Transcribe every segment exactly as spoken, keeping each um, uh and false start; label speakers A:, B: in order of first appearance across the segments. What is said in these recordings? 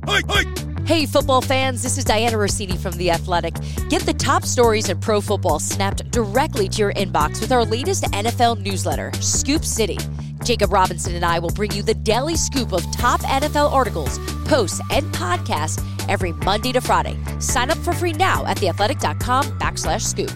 A: Hey, football fans, this is Diana Rossini from The Athletic. Get the top stories in pro football snapped directly to your inbox with our latest N F L newsletter, Scoop City. Jacob Robinson and I will bring you the daily scoop of top N F L articles, posts, and podcasts every Monday to Friday. Sign up for free now at theathletic.com backslash scoop.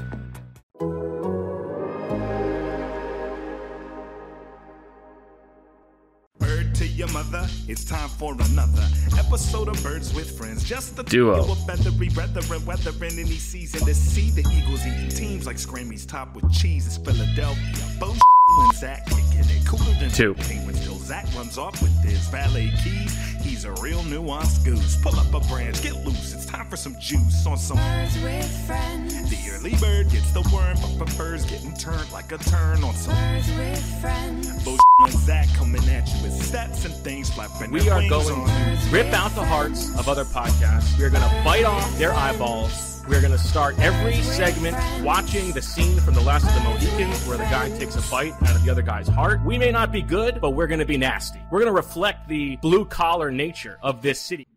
B: To your mother, it's time for another episode of Birds with Friends. Just the
C: duo
B: of feathery brethren, weathering any season to see the Eagles eating teams like Scrammy's top with cheese. It's Philadelphia. Bo and Zach kicking it cooler than
C: two.
B: Penguins till Zach runs off with his valet keys. He's a real nuanced goose. Pull up a branch, get loose. It's time for some juice on some Birds with Friends. The early bird gets the worm, but prefers getting turned like a turn on some Birds with Friends. Bo and Zach coming at you with stats and things flapping.
C: We are going to rip out the hearts of other podcasts. We are going to bite off their eyeballs. We're going to start every segment watching the scene from The Last of the Mohicans where the guy takes a bite out of the other guy's heart. We may not be good, but we're going to be nasty. We're going to reflect the blue-collar nature of this city.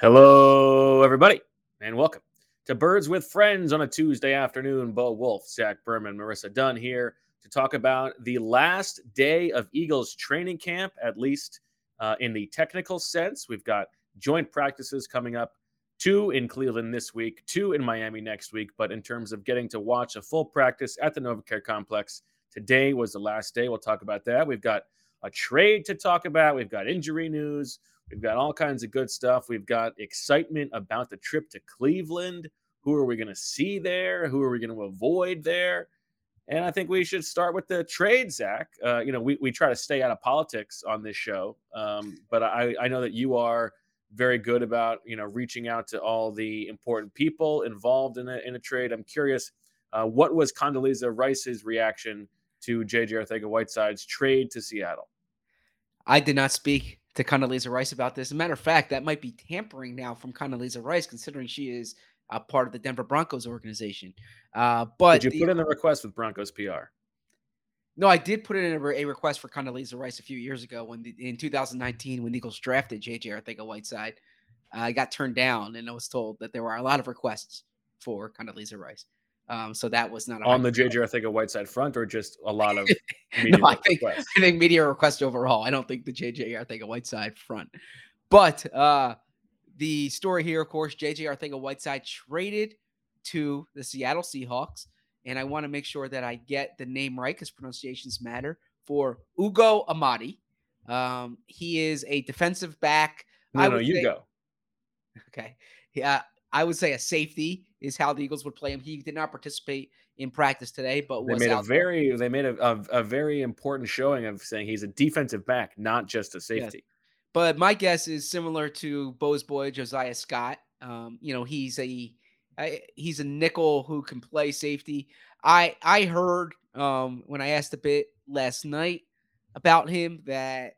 C: Hello, everybody, and welcome to Birds with Friends on a Tuesday afternoon. Bo Wolf, Zach Berman, Marissa Dunn here to talk about the last day of Eagles training camp, at least uh, in the technical sense. We've got joint practices coming up. Two in Cleveland this week, two in Miami next week. But in terms of getting to watch a full practice at the NovaCare Complex, today was the last day. We'll talk about that. We've got a trade to talk about. We've got injury news. We've got all kinds of good stuff. We've got excitement about the trip to Cleveland. Who are we going to see there? Who are we going to avoid there? And I think we should start with the trade, Zach. Uh, you know, we, we try to stay out of politics on this show. Um, but I, I know that you are very good about, you know, reaching out to all the important people involved in a, in a trade. I'm curious, uh, what was Condoleezza Rice's reaction to J J Arcega-Whiteside's trade to Seattle?
D: I did not speak to Condoleezza Rice about this. As a matter of fact, that might be tampering now from Condoleezza Rice, considering she is a part of the Denver Broncos organization. Uh, but
C: did you put in the request with Broncos P R?
D: No, I did put in a, a request for Condoleezza Rice a few years ago when the, in two thousand nineteen, when the Eagles drafted J J Arcega-Whiteside. Uh, I got turned down, and I was told that there were a lot of requests for Condoleezza Rice. Um, so that was not a
C: on the J J Arcega-Whiteside front, or just a lot of media
D: no, I think,
C: requests?
D: I think media requests overall. I don't think the J J Arcega-Whiteside front, but uh, the story here, of course, J J Arcega-Whiteside traded to the Seattle Seahawks. And I want to make sure that I get the name right because pronunciations matter, for Ugo Amadi. Um, he is a defensive back.
C: No,
D: I
C: no,
D: would
C: you
D: say,
C: go.
D: Okay. Yeah, I would say a safety is how the Eagles would play him. He did not participate in practice today, but
C: they
D: was
C: made
D: out
C: a very there. they made a, a, a very important showing of saying he's a defensive back, not just a safety.
D: Yes. But my guess is similar to Bo's boy Josiah Scott. Um, you know, he's a I, he's a nickel who can play safety. I I heard um, when I asked a bit last night about him that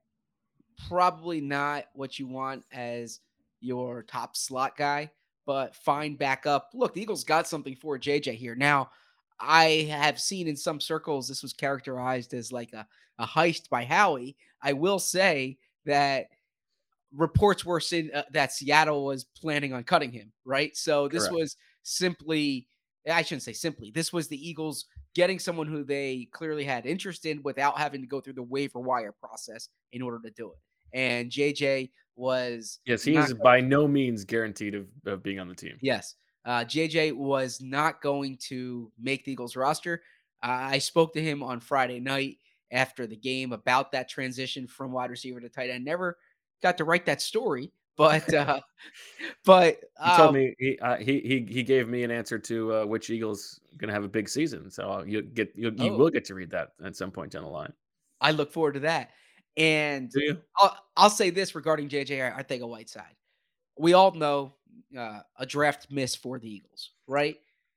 D: probably not what you want as your top slot guy, but fine backup. Look, the Eagles got something for J J here. Now, I have seen in some circles this was characterized as like a, a heist by Howie. I will say that reports were saying uh, that Seattle was planning on cutting him, right? So this
C: Correct.
D: was simply, I shouldn't say simply, this was the Eagles getting someone who they clearly had interest in without having to go through the waiver wire process in order to do it. And J J was...
C: Yes, he is by no means guaranteed of, of being on the team.
D: Yes. Uh, J J was not going to make the Eagles roster. Uh, I spoke to him on Friday night after the game about that transition from wide receiver to tight end. Never got to write that story, but uh, but
C: uh, he told me he uh, he he he gave me an answer to uh, which Eagles going to have a big season. So you get you, you oh. will get to read that at some point down the line.
D: I look forward to that. And
C: Do you?
D: I'll, I'll say this regarding J J Arcega-Whiteside. We all know uh, a draft miss for the Eagles, right?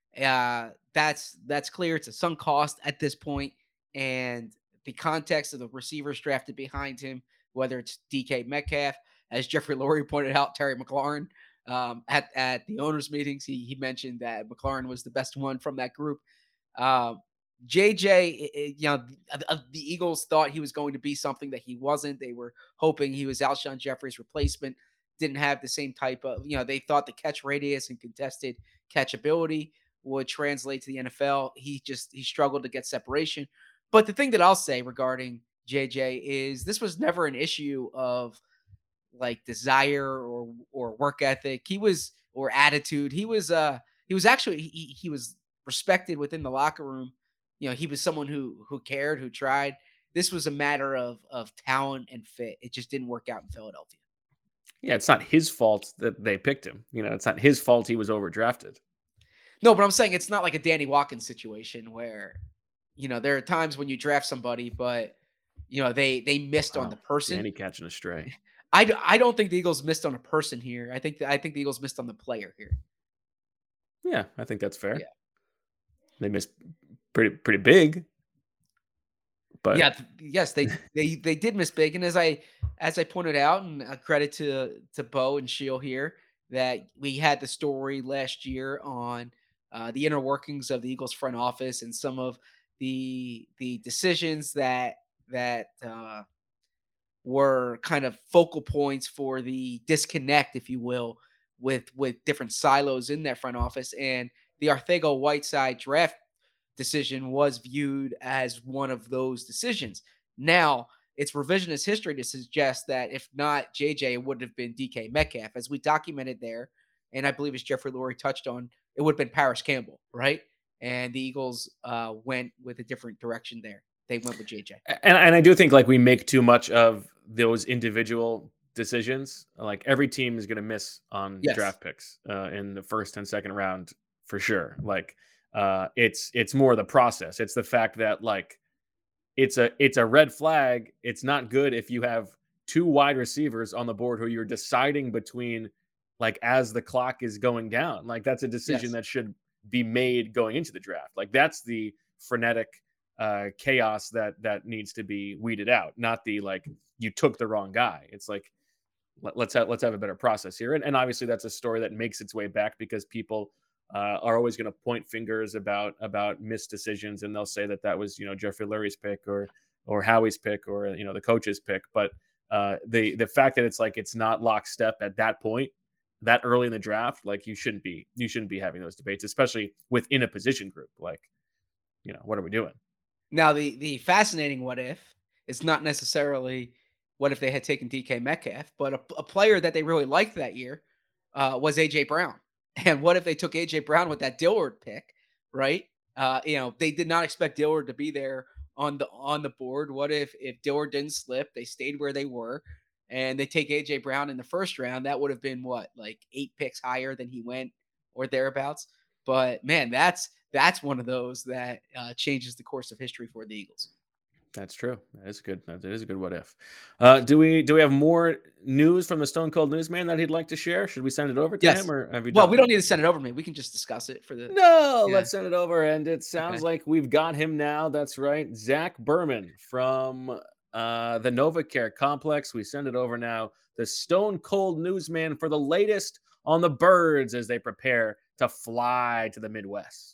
D: Uh, that's that's clear. It's a sunk cost at this point, and the context of the receivers drafted behind him, whether it's D K Metcalf, as Jeffrey Lurie pointed out, Terry McLaurin um, at at the owners' meetings, he he mentioned that McLaurin was the best one from that group. Uh, J J, you know, the, the Eagles thought he was going to be something that he wasn't. They were hoping he was Alshon Jeffrey's replacement. didn't have the same type of, you know, they thought the catch radius and contested catchability would translate to the N F L. He just, he struggled to get separation. But the thing that I'll say regarding J J is this was never an issue of like desire or, or work ethic. He was, or attitude. He was, uh, he was actually, he, he was respected within the locker room. You know, he was someone who, who cared, who tried. This was a matter of, of talent and fit. It just didn't work out in Philadelphia.
C: Yeah, it's not his fault that they picked him. You know, it's not his fault he was overdrafted.
D: No, but I'm saying it's not like a Danny Watkins situation where, you know, there are times when you draft somebody, but, you know, they they missed
C: Wow.
D: on the person.
C: Danny catching a stray.
D: I, I don't think the Eagles missed on a person here. I think I think the Eagles missed on the player here.
C: Yeah, I think that's fair.
D: Yeah.
C: They missed pretty pretty big. But
D: yeah, yes, they they they did miss big. And as I as I pointed out, and a credit to to Bo and Sheil here, that we had the story last year on uh, the inner workings of the Eagles front office and some of the the decisions that that uh, were kind of focal points for the disconnect, if you will, with with different silos in that front office. And the Arcega-Whiteside draft decision was viewed as one of those decisions. Now, it's revisionist history to suggest that if not J J, it would have been D K Metcalf, as we documented there. And I believe as Jeffrey Lurie touched on, it would have been Paris Campbell, right? And the Eagles uh, went with a different direction there. They went with J J.
C: And, and I do think like we make too much of those individual decisions. Like every team is going to miss on
D: Yes.
C: draft picks uh, in the first and second round for sure. Like uh, it's it's more the process. It's the fact that like it's a it's a red flag. It's not good if you have two wide receivers on the board who you're deciding between, like as the clock is going down. Like that's a decision
D: Yes.
C: that should be made going into the draft. Like that's the frenetic uh, chaos that that needs to be weeded out, not the like you took the wrong guy. It's like let, let's have let's have a better process here. And, and obviously that's a story that makes its way back because people uh, are always going to point fingers about about missed decisions, and they'll say that that was you know Jeffrey Lurie's pick or or Howie's pick or you know the coach's pick. But uh, the the fact that it's like it's not lockstep at that point, that early in the draft, like you shouldn't be you shouldn't be having those debates, especially within a position group. Like, you know, what are we doing?
D: Now, the the fascinating what if is not necessarily what if they had taken D K Metcalf, but a, a player that they really liked that year uh, was A J Brown. And what if they took A J Brown with that Dillard pick, right? Uh, you know, they did not expect Dillard to be there on the on the board. What if if Dillard didn't slip, they stayed where they were, and they take A J Brown in the first round? That would have been what, like eight picks higher than he went or thereabouts. But man, that's that's one of those that uh, changes the course of history for the Eagles.
C: That's true. That is good. That is a good what if. Uh, do we do we have more news from the Stone Cold Newsman that he'd like to share? Should we send it over to
D: Yes.
C: him, or have you?
D: Well,
C: done
D: we
C: that?
D: don't need to send it over to me. We can just discuss it for the.
C: No,
D: Yeah.
C: let's send it over. And it sounds
D: Okay.
C: like we've got him now. That's right. Zach Berman from uh, the NovaCare Complex. We send it over now. The Stone Cold Newsman for the latest on the Birds as they prepare to fly to the Midwest.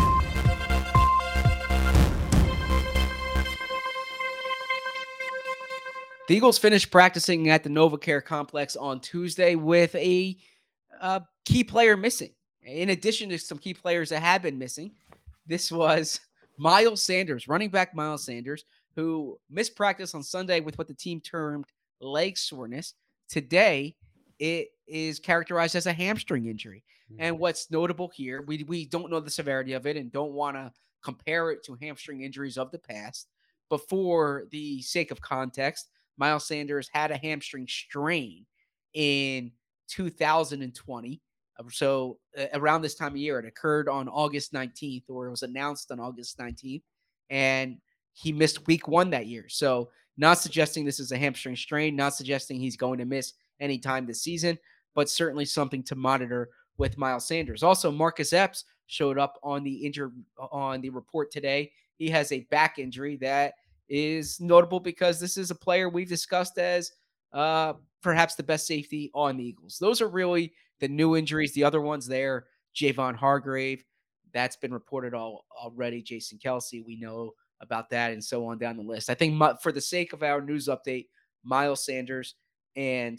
D: The Eagles finished practicing at the NovaCare Complex on Tuesday with a uh, key player missing. In addition to some key players that had been missing, this was Miles Sanders, running back Miles Sanders, who missed practice on Sunday with what the team termed leg soreness. Today, it is characterized as a hamstring injury. And what's notable here, we, we don't know the severity of it and don't want to compare it to hamstring injuries of the past. But for the sake of context, Miles Sanders had a hamstring strain in two thousand twenty. So uh, around this time of year, it occurred on August nineteenth, or it was announced on August nineteenth, and he missed week one that year. So not suggesting this is a hamstring strain, not suggesting he's going to miss any time this season, but certainly something to monitor with Miles Sanders. Also, Marcus Epps showed up on the injured on the report today. He has a back injury that is notable because this is a player we've discussed as uh, perhaps the best safety on the Eagles. Those are really the new injuries. The other ones there, Javon Hargrave, that's been reported all already. Jason Kelsey, we know about that, and so on down the list. I think my, for the sake of our news update, Miles Sanders and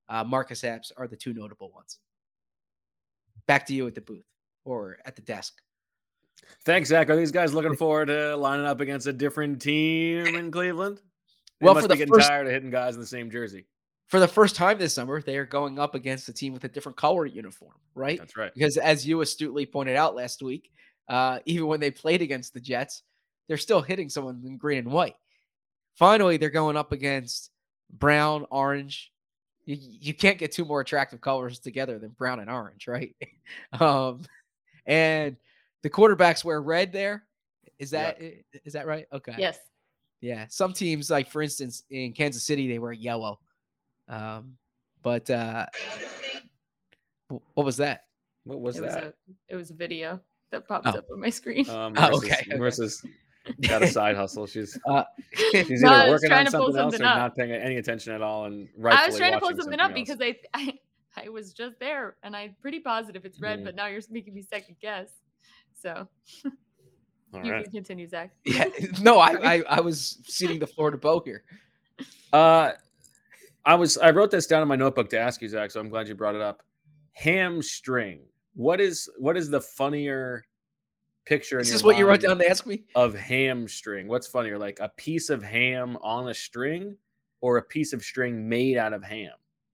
D: uh, Marcus Epps are the two notable ones. Back to you at the booth or at the desk.
C: Thanks, Zach. Are these guys looking forward to lining up against a different team in Cleveland? They
D: well,
C: must
D: for
C: be
D: the
C: getting
D: first,
C: tired of hitting guys in the same jersey.
D: For the first time this summer, they are going up against a team with a different color uniform, right?
C: That's right.
D: Because as you astutely pointed out last week, uh, even when they played against the Jets, they're still hitting someone in green and white. Finally, they're going up against brown, orange. You, you can't get two more attractive colors together than brown and orange, right? um, and the quarterbacks wear red there. Is that yeah. is that right? Okay.
E: Yes.
D: Yeah. Some teams, like for instance, in Kansas City, they wear yellow. Um, but uh, what was that?
C: What was
E: it
C: that?
E: Was a, it was a video that popped
D: oh.
E: up on my screen.
C: Um,
D: oh, okay.
C: Marissa's got a side hustle. She's uh, she's
E: no,
C: either working on something,
E: something
C: else or
E: up.
C: not paying any attention at all. And
E: I was trying to pull something,
C: something
E: up
C: else.
E: because I, I I was just there and I'm pretty positive it's red, mm. but now you're making me second guess. So
C: all
E: you
C: right.
E: can continue, Zach.
D: Yeah, no, I, I I was ceding the floor to Bo here.
C: Uh, I was I wrote this down in my notebook to ask you, Zach. So I'm glad you brought it up. Hamstring. What is what is the funnier picture?
D: Is
C: in
D: this
C: your
D: what you wrote
C: mind
D: down to ask me?
C: Of hamstring. What's funnier, like a piece of ham on a string, or a piece of string made out of ham?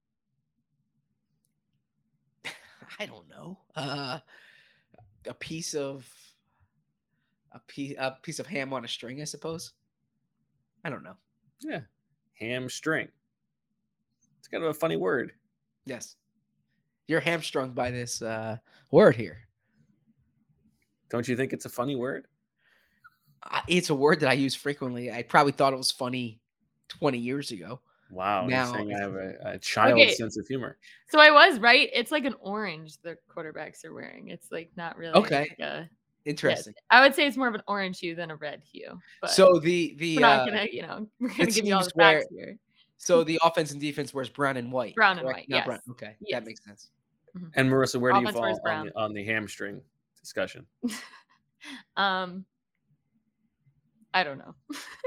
D: I don't know. Uh, a piece of a piece a piece of ham on a string, I suppose. I don't know.
C: Yeah, hamstring. It's kind of a funny word.
D: Yes, you're hamstrung by this uh, word here.
C: Don't you think it's a funny word?
D: It's a word that I use frequently. I probably thought it was funny twenty years ago.
C: Wow.
D: Now
C: you're saying I have a, a child's okay. sense of humor.
E: So I was right. It's like an orange the quarterbacks are wearing. It's like not really
D: okay.
E: Like a,
D: Interesting.
E: Yeah, I would say it's more of an orange hue than a red hue. But
D: so the the
E: we're not
D: uh,
E: gonna, you know, we're gonna give you all the facts here.
D: So the offense and defense wears brown and white.
E: Brown and white.
D: Not
E: yes.
D: brown. Okay. Yes. That makes sense.
C: Mm-hmm. And Marissa, where
E: offense
C: do you fall on the, on the hamstring discussion?
E: um, I don't know.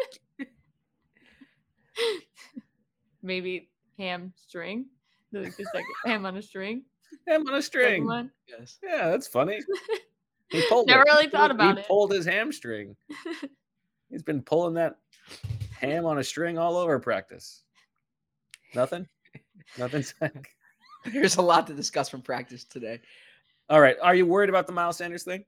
E: Maybe hamstring. Like the second ham on a string.
C: Ham on a string.
E: One.
C: Yes. Yeah, that's funny. He pulled
E: Never
C: it.
E: really thought
C: he,
E: about
C: he
E: it.
C: He pulled his hamstring. He's been pulling that ham on a string all over practice. Nothing? Nothing, Zach?
D: There's a lot to discuss from practice today.
C: All right. Are you worried about the Miles Sanders thing?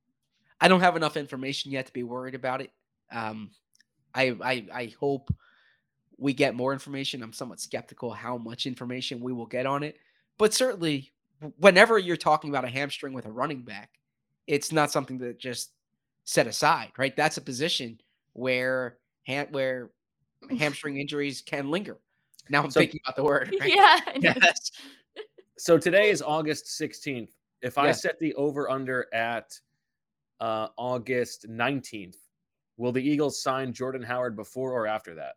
D: I don't have enough information yet to be worried about it. Um, I, I I hope we get more information. I'm somewhat skeptical how much information we will get on it. But certainly, whenever you're talking about a hamstring with a running back, it's not something that just set aside, right? That's a position where ham, where hamstring injuries can linger. Now I'm so, thinking about the word. Right?
E: Yeah.
D: Yes.
C: So today is August sixteenth. If I
D: yeah.
C: set the over-under at uh, August nineteenth, will the Eagles sign Jordan Howard before or after that?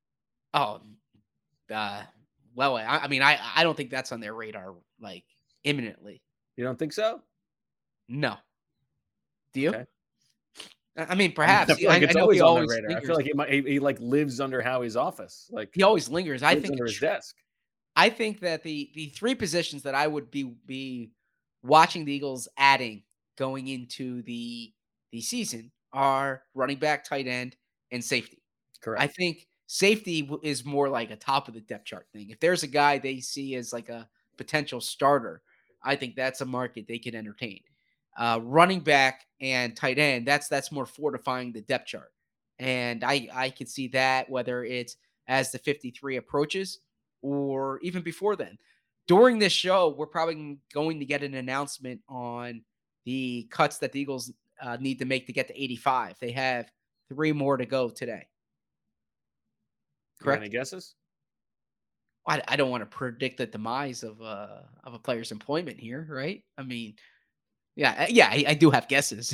D: Oh, uh, well, I, I mean, I, I don't think that's on their radar, like, imminently.
C: You don't think so?
D: No. Do you?
C: Okay.
D: I mean, perhaps.
C: I feel like
D: I,
C: it's
D: I know
C: always
D: he
C: on
D: always
C: the radar.
D: lingers.
C: I feel like he, might, he, he like lives under Howie's office. Like
D: he always lingers. I think
C: under his
D: tr-
C: desk.
D: I think that the the three positions that I would be be watching the Eagles adding going into the the season are running back, tight end, and safety.
C: Correct.
D: I think safety is more like a top of the depth chart thing. If there's a guy they see as like a potential starter, I think that's a market they can entertain. Uh, running back and tight end, that's that's more fortifying the depth chart. And I, I could see that whether it's as the fifty-three approaches or even before then. During this show, we're probably going to get an announcement on the cuts that the Eagles uh, need to make to get to eighty-five. They have three more to go today. Correct?
C: Any guesses?
D: I, I don't want to predict the demise of uh of a player's employment here, right? I mean, yeah, yeah, I, I do have guesses.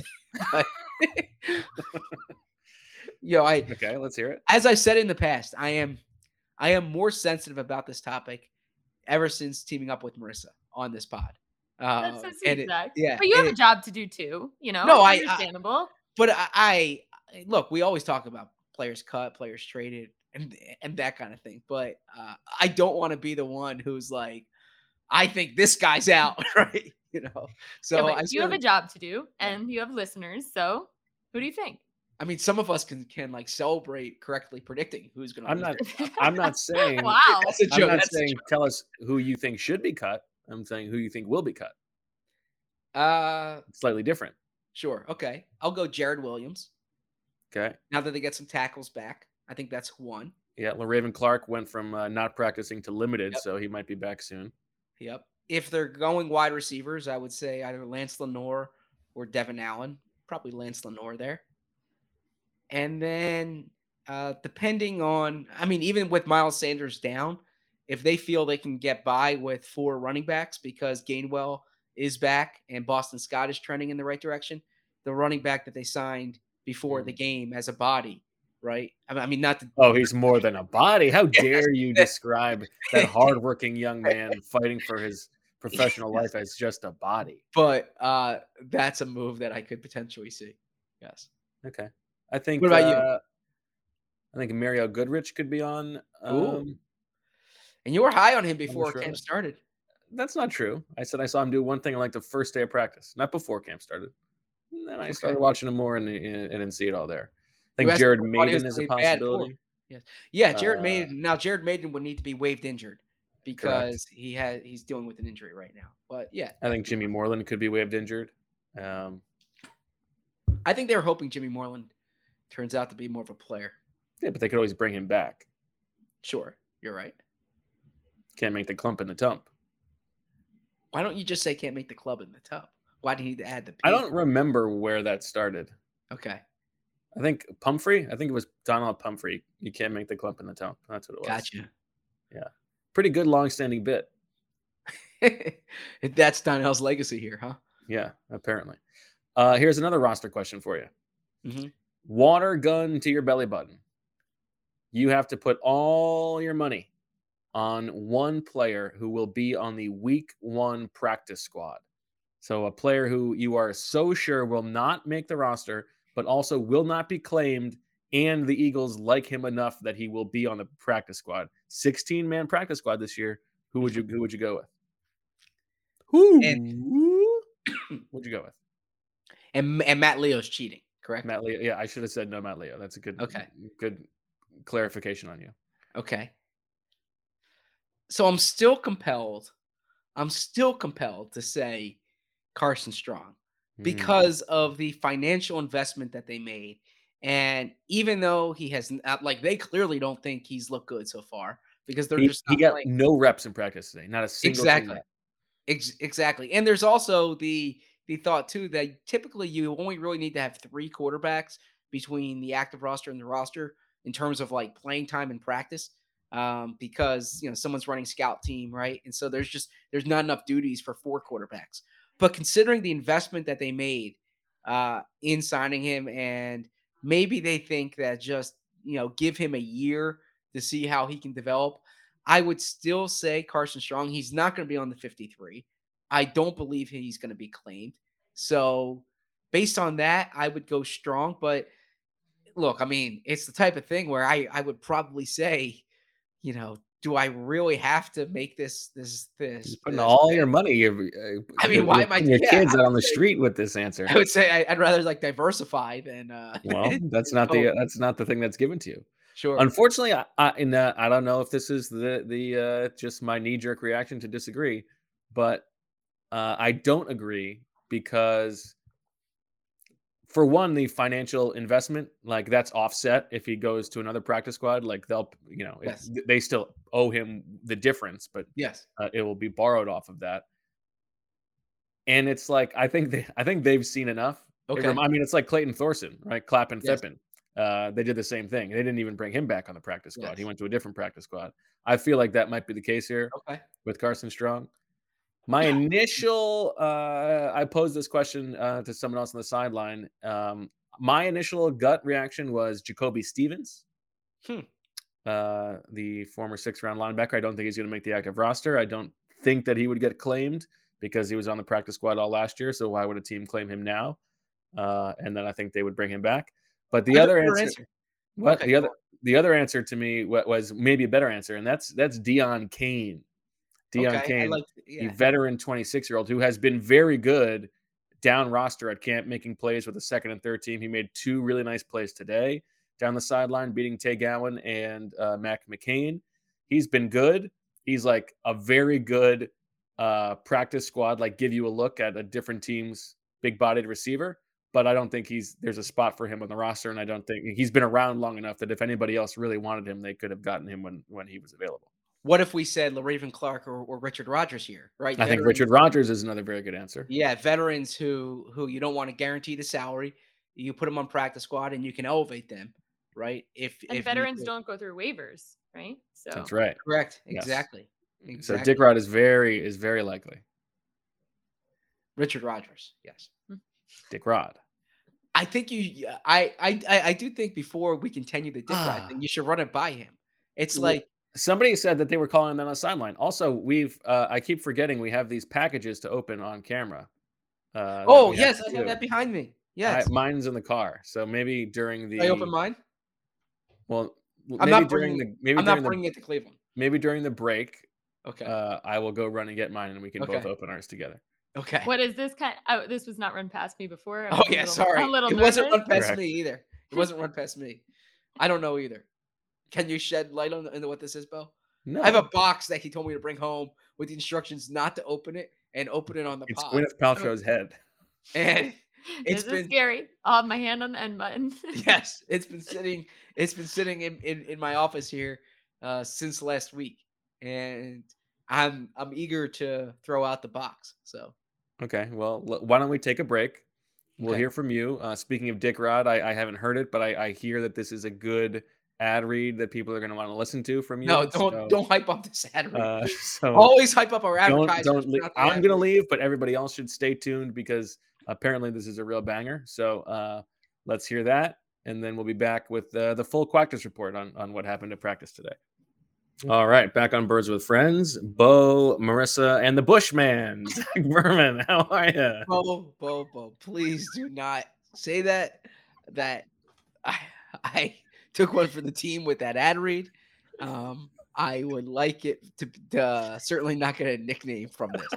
D: Yo, I
C: okay. Let's hear it.
D: As I said in the past, I am I am more sensitive about this topic ever since teaming up with Marissa on this pod.
E: Uh, That's so sweet,
D: it,
E: Zach.
D: Yeah,
E: but you have
D: it,
E: a job to do too. You know,
D: no,
E: it's
D: I
E: understandable.
D: I, but I, I look. We always talk about players cut, players traded, and and that kind of thing. But uh, I don't want to be the one who's like, I think this guy's out, right? You know. So
E: yeah, but
D: I
E: you have a
D: certainly-
E: job to do, and you have listeners. So who do you think?
D: I mean, some of us can can like celebrate correctly predicting who's going to.
F: I'm not. I'm not saying.
E: Wow.
D: That's a
F: I'm
D: joke.
F: not
D: That's a
F: saying
D: joke.
F: tell us who you think should be cut. I'm saying who you think will be cut.
D: Uh,
F: It's slightly different.
D: sure. Okay, I'll go Jared Williams.
F: Okay.
D: Now that they get some tackles back, I think that's one.
F: Yeah, LaRaven Clark went from uh, not practicing to limited,
D: Yep.
F: so he might be back soon.
D: Yep. If they're going wide receivers, I would say either Lance Lenore or Devin Allen. Probably Lance Lenore there. And then, uh, depending on, I mean, even with Miles Sanders down, if they feel they can get by with four running backs because Gainwell is back and Boston Scott is trending in the right direction, the running back that they signed before the game as a body, right? I mean, I mean not to,
F: Oh, he's more than a body. How dare you describe that hardworking young man fighting for his professional life as just a body?
D: but uh, that's a move that I could potentially see. Yes.
F: Okay. I think.
D: What about you?
F: uh, I think Mario Goodrich could be on.
D: Ooh.
F: Um,
D: And you were high on him before
F: sure.
D: camp started.
F: that's not true. I said I saw him do one thing on like the first day of practice, not before camp started. And then I started
D: Okay.
F: watching him more and, and didn't see it all there. I
D: You
F: think
D: asked
F: Jared
D: me what he was
F: Maiden is a
D: really bad for.
F: possibility.
D: Yeah, Jared
F: Uh,
D: Maiden. Now Jared Maiden would need to be waived injured because he had he's dealing with an injury right now. But yeah,
F: I think Jimmy Moreland could be waived injured. Um,
D: I think they were hoping Jimmy Moreland turns out to be more of a player.
F: yeah, but they could always bring him back.
D: Sure, you're right.
F: Can't make the clump in the tump.
D: Why don't you just say can't make the club in the tub? Why do you need to add the P?
F: I don't remember where that started.
D: Okay,
F: I think Pumphrey. I think it was Donald Pumphrey. You can't make the clump in the tump. That's what it was.
D: gotcha.
F: Pretty good long-standing bit.
D: That's Donnell's legacy here, huh?
F: Yeah, apparently. Uh, here's another roster question for you.
D: Mhm.
F: Water gun to your belly button. You have to put all your money on one player who will be on the week one practice squad. So a player who you are so sure will not make the roster, but also will not be claimed, and the Eagles like him enough that he will be on the practice squad. sixteen-man practice squad this year. Who would you who would you go with? Who would you go with?
D: And and Matt Leo's cheating, correct?
F: Matt Leo. Yeah, I should have said no Matt Leo. That's a good
D: Okay.
F: good clarification on you.
D: Okay. So I'm still compelled. I'm still compelled to say Carson Strong
F: Mm.
D: because of the financial investment that they made. And even though he has not, like, they clearly don't think he's looked good so far because they're
F: he,
D: just
F: he
D: not
F: got
D: playing.
F: no reps in practice today. Not a single team
D: Exactly.
F: rep.
D: Ex- exactly. And there's also the the thought too that typically you only really need to have three quarterbacks between the active roster and the roster in terms of like playing time and practice. Um, because you know someone's running scout team, right? And so there's just there's not enough duties for four quarterbacks. But considering the investment that they made uh, in signing him, and maybe they think that just you know give him a year to see how he can develop, I would still say Carson Strong. He's not going to be on the fifty-three. I don't believe he's going to be claimed. So based on that, I would go Strong. But look, I mean, it's the type of thing where I I would probably say, you know, do I really have to make this this this?
F: You're putting
D: this
F: all
D: bet?
F: your money. You're, uh,
D: I mean,
F: you're-
D: why
F: you're
D: am I-
F: putting your
D: yeah,
F: kids
D: I
F: out on
D: would
F: the
D: say-
F: street with this answer?
D: I would say I, I'd rather like diversify than uh.
F: Well, that's not the that's not the thing that's given to you.
D: Sure.
F: Unfortunately, I, I in that I don't know if this is the the uh, just my knee jerk reaction to disagree, but uh, I don't agree because for one, the financial investment, like that's offset if he goes to another practice squad. Like they'll, you know, it-
D: Yes.
F: they still owe him the difference, but
D: Yes.
F: uh, it will be borrowed off of that. And it's like I think they, I think they've seen enough. It
D: Okay.
F: rem- I mean, it's like Clayton Thorson, right? Clapp and
D: Yes.
F: Fippen. Uh, they did the same thing. They didn't even bring him back on the practice squad. He
D: Yes.
F: went to a different practice squad. I feel like that might be the case here
D: Okay.
F: with Carson Strong. My initial, uh, I posed this question uh, to someone else on the sideline. Um, my initial gut reaction was Jacoby Stevens,
D: Hmm.
F: uh, the former six-round linebacker. I don't think he's going to make the active roster. I don't think that he would get claimed because he was on the practice squad all last year. So why would a team claim him now? Uh, and then I think they would bring him back. But the
D: Good-
F: other
D: good
F: answer, what
D: answer.
F: the
D: Okay,
F: other
D: go
F: the other answer to me was maybe a better answer, and that's that's Deon Cain. Deon
D: Okay,
F: Cain,
D: like, yeah.
F: a veteran twenty-six-year-old who has been very good down roster at camp, making plays with the second and third team. He made two really nice plays today down the sideline, beating Tay Gowan and uh, Mac McCain. He's been good. He's like a very good uh, practice squad, like give you a look at a different team's big-bodied receiver. But I don't think he's there's a spot for him on the roster, and I don't think he's been around long enough that if anybody else really wanted him, they could have gotten him when when he was available.
D: What if we said LaRaven Clark or, or Richard Rodgers here, right?
F: I
D: Veterans,
F: think Richard Rodgers is another very good answer.
D: Yeah, veterans who who you don't want to guarantee the salary. You put them on practice squad and you can elevate them, right? If
E: and
D: if
E: veterans
D: could,
E: don't go through waivers, right? So
F: that's right.
D: Correct.
F: Yes.
D: Exactly.
F: So
D: exactly.
F: Dick Rod is very is very likely.
D: Richard Rodgers, yes.
F: Dick Rod.
D: I think you. I I I do think before we continue the Dick Rod thing, you should run it by him. It's like.
F: Somebody said that they were calling them on the sideline. Also, we've uh, I keep forgetting we have these packages to open on camera. Uh,
D: oh yes, I have that behind me. Yes,
F: I, mine's in the car. So maybe during the.
D: I open mine.
F: Well,
D: I'm
F: maybe
D: not
F: during
D: bringing,
F: the maybe
D: I'm
F: during
D: not bringing
F: the,
D: it to Cleveland.
F: Maybe during the break.
D: Okay.
F: Uh, I will go run and get mine, and we can
D: okay.
F: both open ours together.
D: Okay.
E: What is this kind? Oh, this was not run past me before.
D: Oh yeah,
E: little,
D: sorry.
E: A little
D: it
E: nervous.
D: wasn't run past
F: Correct.
D: me either. It wasn't run past me. I don't know either. Can you shed light on into what this is, Bo?
F: No.
D: I have a box that he told me to bring home with the instructions not to open it and open it on the
F: It's
D: pod.
F: Gwyneth Paltrow's head.
D: And it's
E: this
D: been
E: is scary. I'll have my hand on the end button.
D: yes, it's been sitting. It's been sitting in, in, in my office here uh, since last week, and I'm I'm eager to throw out the box. So
F: Okay, well, l- why don't we take a break? We'll
D: Okay.
F: hear from you. Uh, speaking of Dick Rod, I, I haven't heard it, but I, I hear that this is a good ad read that people are going to want to listen to from you.
D: no, don't
F: so,
D: don't hype up this ad read.
F: Uh, so
D: Always hype up our
F: don't
D: advertisers.
F: don't. leave.
D: not the
F: I'm
D: ad
F: going to
D: read.
F: leave, but everybody else should stay tuned because apparently this is a real banger. So uh, let's hear that, and then we'll be back with uh, the full Quactus report on on what happened at practice today. All right, back on Birds with Friends, Bo, Marissa, and the Bushman, Zach Berman. How are you?
D: Bo, Bo, Bo, please do not say that. That I, I took one for the team with that ad read. Um, I would like it to, to uh, certainly not get a nickname from this.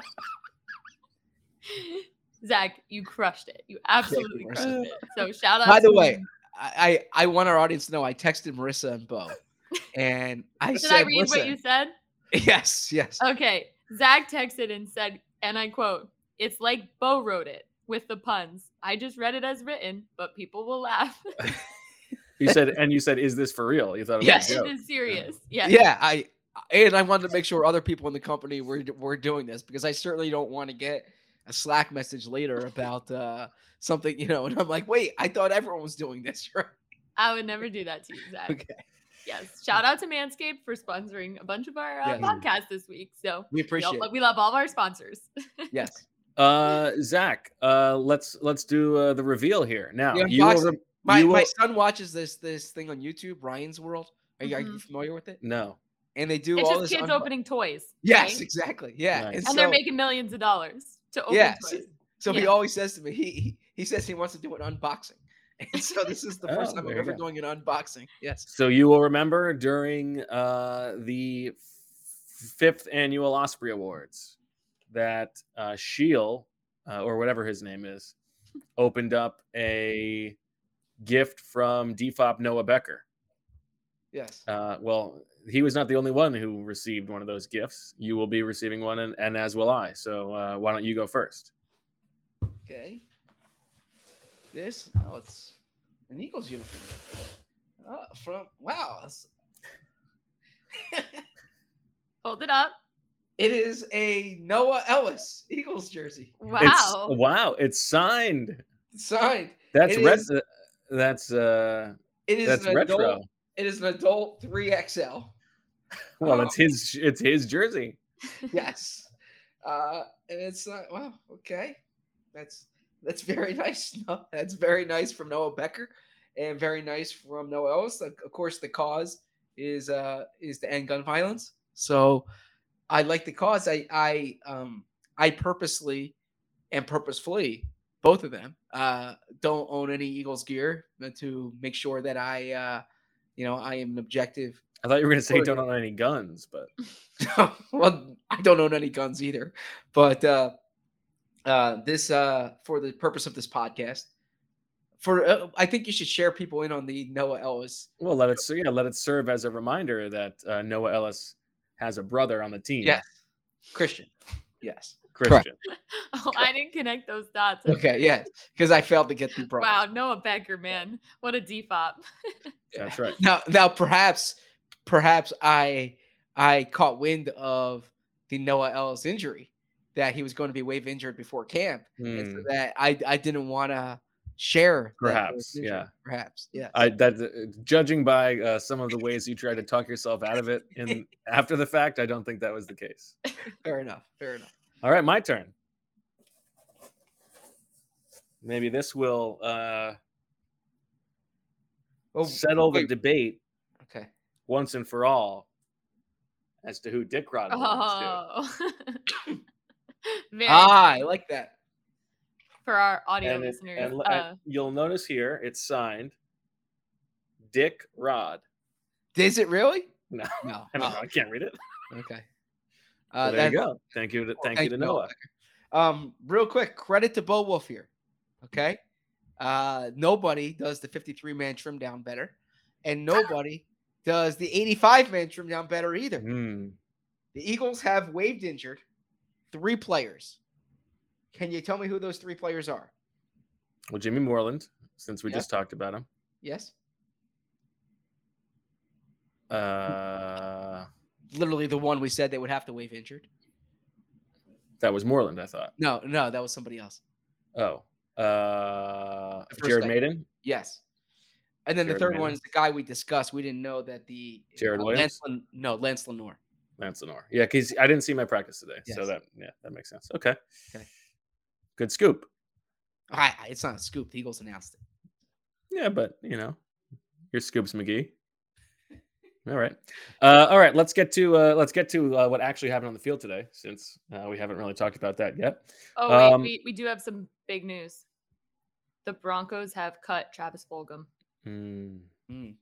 E: Zach, you crushed it. You absolutely
D: you,
E: crushed
D: Marissa.
E: it. So shout out.
D: By the
E: to
D: way,
E: you.
D: I, I I want our audience to know I texted Marissa and Bo, and I
E: Did
D: said,
E: I read
D: Marissa,
E: what you said?
D: yes, yes.
E: Okay. Zach texted and said, and I quote, "It's like Bo wrote it with the puns. I just read it as written, but people will laugh."
F: You said, and you said, "Is this for real?" You thought it was
D: Yes.
F: a
E: It
F: joke.
E: is serious. Yeah.
D: Yeah, I and I wanted to make sure other people in the company were were doing this because I certainly don't want to get a Slack message later about uh, something, you know. And I'm like, wait, I thought everyone was doing this, right?
E: I would never do that to you, Zach.
D: Okay,
E: Yes. Shout out to Manscaped for sponsoring a bunch of our uh,
D: Yes.
E: podcasts this week. So
D: we
E: we,
D: appreciate
E: all-
D: it.
E: we love all of our sponsors.
D: Yes,
F: Uh, Zach, uh, let's let's do uh, the reveal here now.
D: The
F: You will,
D: unboxing.
F: re-
D: my
F: you will,
D: my son watches this this thing on YouTube, Ryan's World. Are you, are you
E: Mhm.
D: familiar with it?
F: no.
D: And they do
E: It's
D: all
E: just
D: this.
E: kids
D: unbo-
E: opening toys.
D: Yes,
E: right?
D: exactly. Yeah,
F: Nice.
E: And
D: so,
E: they're making millions of dollars to open
D: Yes.
E: toys.
D: So he
E: Yeah.
D: always says to me, he, he he says he wants to do an unboxing, and so this is the first
F: Oh,
D: time I'm
F: there you
D: ever
F: go.
D: doing an unboxing. Yes.
F: So you will remember during uh, the f- fifth annual Osprey Awards that uh, Sheil, uh, or whatever his name is, opened up a gift from D F O P Noah Becker.
D: Yes.
F: Uh, well, he was not the only one who received one of those gifts. You will be receiving one, and, and as will I. So uh, why don't you go first?
D: Okay. This, oh, it's an Eagles uniform. Oh, from wow, that's-
E: Hold it up.
D: it is a Noah Ellis Eagles jersey
E: Wow.
F: It's, wow, it's signed.
D: signed.
F: That's
D: It
F: ret-
D: is-
F: uh, That's uh,
D: It is
F: that's
D: an
F: retro.
D: adult. It is an adult three X L.
F: Well,
D: Oh.
F: it's his. It's his jersey.
D: Yes. Uh, and it's uh, wow. Okay, that's that's very nice. No, that's very nice from Noah Becker, and very nice from Noah Ellis. Of of course, the cause is uh is to end gun violence. So I like the cause. I I um I purposely and purposefully, both of them, uh, don't own any Eagles gear to make sure that I uh You know, I am an objective.
F: I thought you were going to say you don't own any guns, but
D: well, I don't own any guns either. But uh, uh, this, uh, for the purpose of this podcast, for uh, I think you should share people in on the Noah Ellis.
F: Well, let it yeah, let it serve as a reminder that uh, Noah Ellis has a brother on the team.
D: Yes, Christian. Yes,
F: Christian.
E: Oh, I didn't connect those dots.
D: Okay, yes, because I failed to get the brother.
E: Wow, Noah Becker, man, what a D F O P.
F: That's right.
D: Now, now perhaps, perhaps I I caught wind of the Noah Ellis injury, that he was going to be wave injured before camp, mm. and so that I I didn't want to share.
F: Perhaps, yeah,
D: perhaps, yeah.
F: I that uh, judging by uh, some of the ways you tried to talk yourself out of it in after the fact, I don't think that was the case.
D: Fair enough. Fair enough.
F: All right, my turn. Maybe this will uh, oh, settle wait. the debate.
D: Okay.
F: Once and for all, as to who Dick Rod belongs
E: oh. to.
D: ah, I like that.
E: For our audio
F: and
E: listeners,
F: it, and,
E: uh,
F: and you'll notice here it's signed Dick Rod.
D: Is it really?
F: No,
D: no,
F: I don't
D: oh.
F: know. I can't read it.
D: Okay.
F: Uh, so there you go. Thank you. To, thank, thank you to Noah.
D: Noah. Um, real quick, credit to Bo Wolf here. Okay. Uh, nobody does the fifty-three man trim down better, and nobody does the eighty-five man trim down better either.
F: Mm.
D: The Eagles have waived injured three players. Can you tell me who those three players are?
F: Well, Jimmy Moreland, since we
D: yep.
F: just talked about him.
D: Yes.
F: Uh,
D: literally the one we said they would have to waive injured.
F: That was Moreland, I thought.
D: No, no, that was somebody else.
F: Oh, uh, Jared Maiden.
D: Yes. And then
F: Jared
D: the third
F: Maiden.
D: one is the guy we discussed. We didn't know that the
F: Jared
D: uh,
F: Williams.
D: Lance, no, Lance Lenoir.
F: Lance Lenoir. Yeah, because I didn't see my practice today,
D: yes.
F: so that yeah, that makes sense. Okay.
D: Okay.
F: Good scoop.
D: I, it's not a scoop. The Eagles announced it.
F: Yeah, but you know, your scoops, McGee. All right, uh, all right. Let's get to uh, let's get to uh, what actually happened on the field today, since uh, we haven't really talked about that yet.
E: Oh wait,
F: um,
E: we we do have some big news. The Broncos have cut Travis Fulgham.
F: Mm,
D: mm.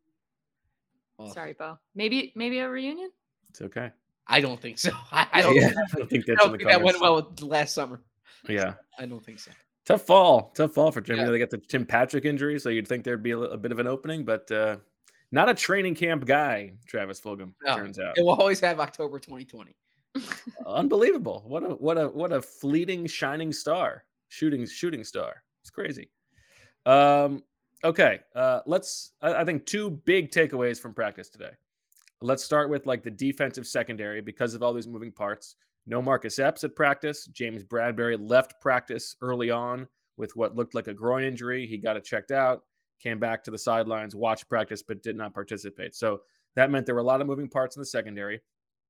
D: Well,
E: Sorry, Bo. Maybe maybe a reunion.
F: It's okay.
D: I don't think so. I, I don't.
F: Yeah,
D: think,
F: I don't think that's
D: I don't
F: in the
D: think that went
F: comments.
D: well with last summer.
F: Yeah,
D: I don't think so.
F: Tough fall, tough fall for Jimmy.
D: Yeah.
F: They got the Tim Patrick injury, so you'd think there'd be a, a bit of an opening, but uh, not a training camp guy. Travis Fulgham
D: No,
F: turns out.
D: it will always have October twenty twenty.
F: Unbelievable! What a what a what a fleeting shining star, shooting shooting star. It's crazy. Um. Okay. Uh. Let's. I, I think two big takeaways from practice today. Let's start with like the defensive secondary because of all these moving parts. No Marcus Epps at practice. James Bradbury left practice early on with what looked like a groin injury. He got it checked out, came back to the sidelines, watched practice, but did not participate. So that meant there were a lot of moving parts in the secondary.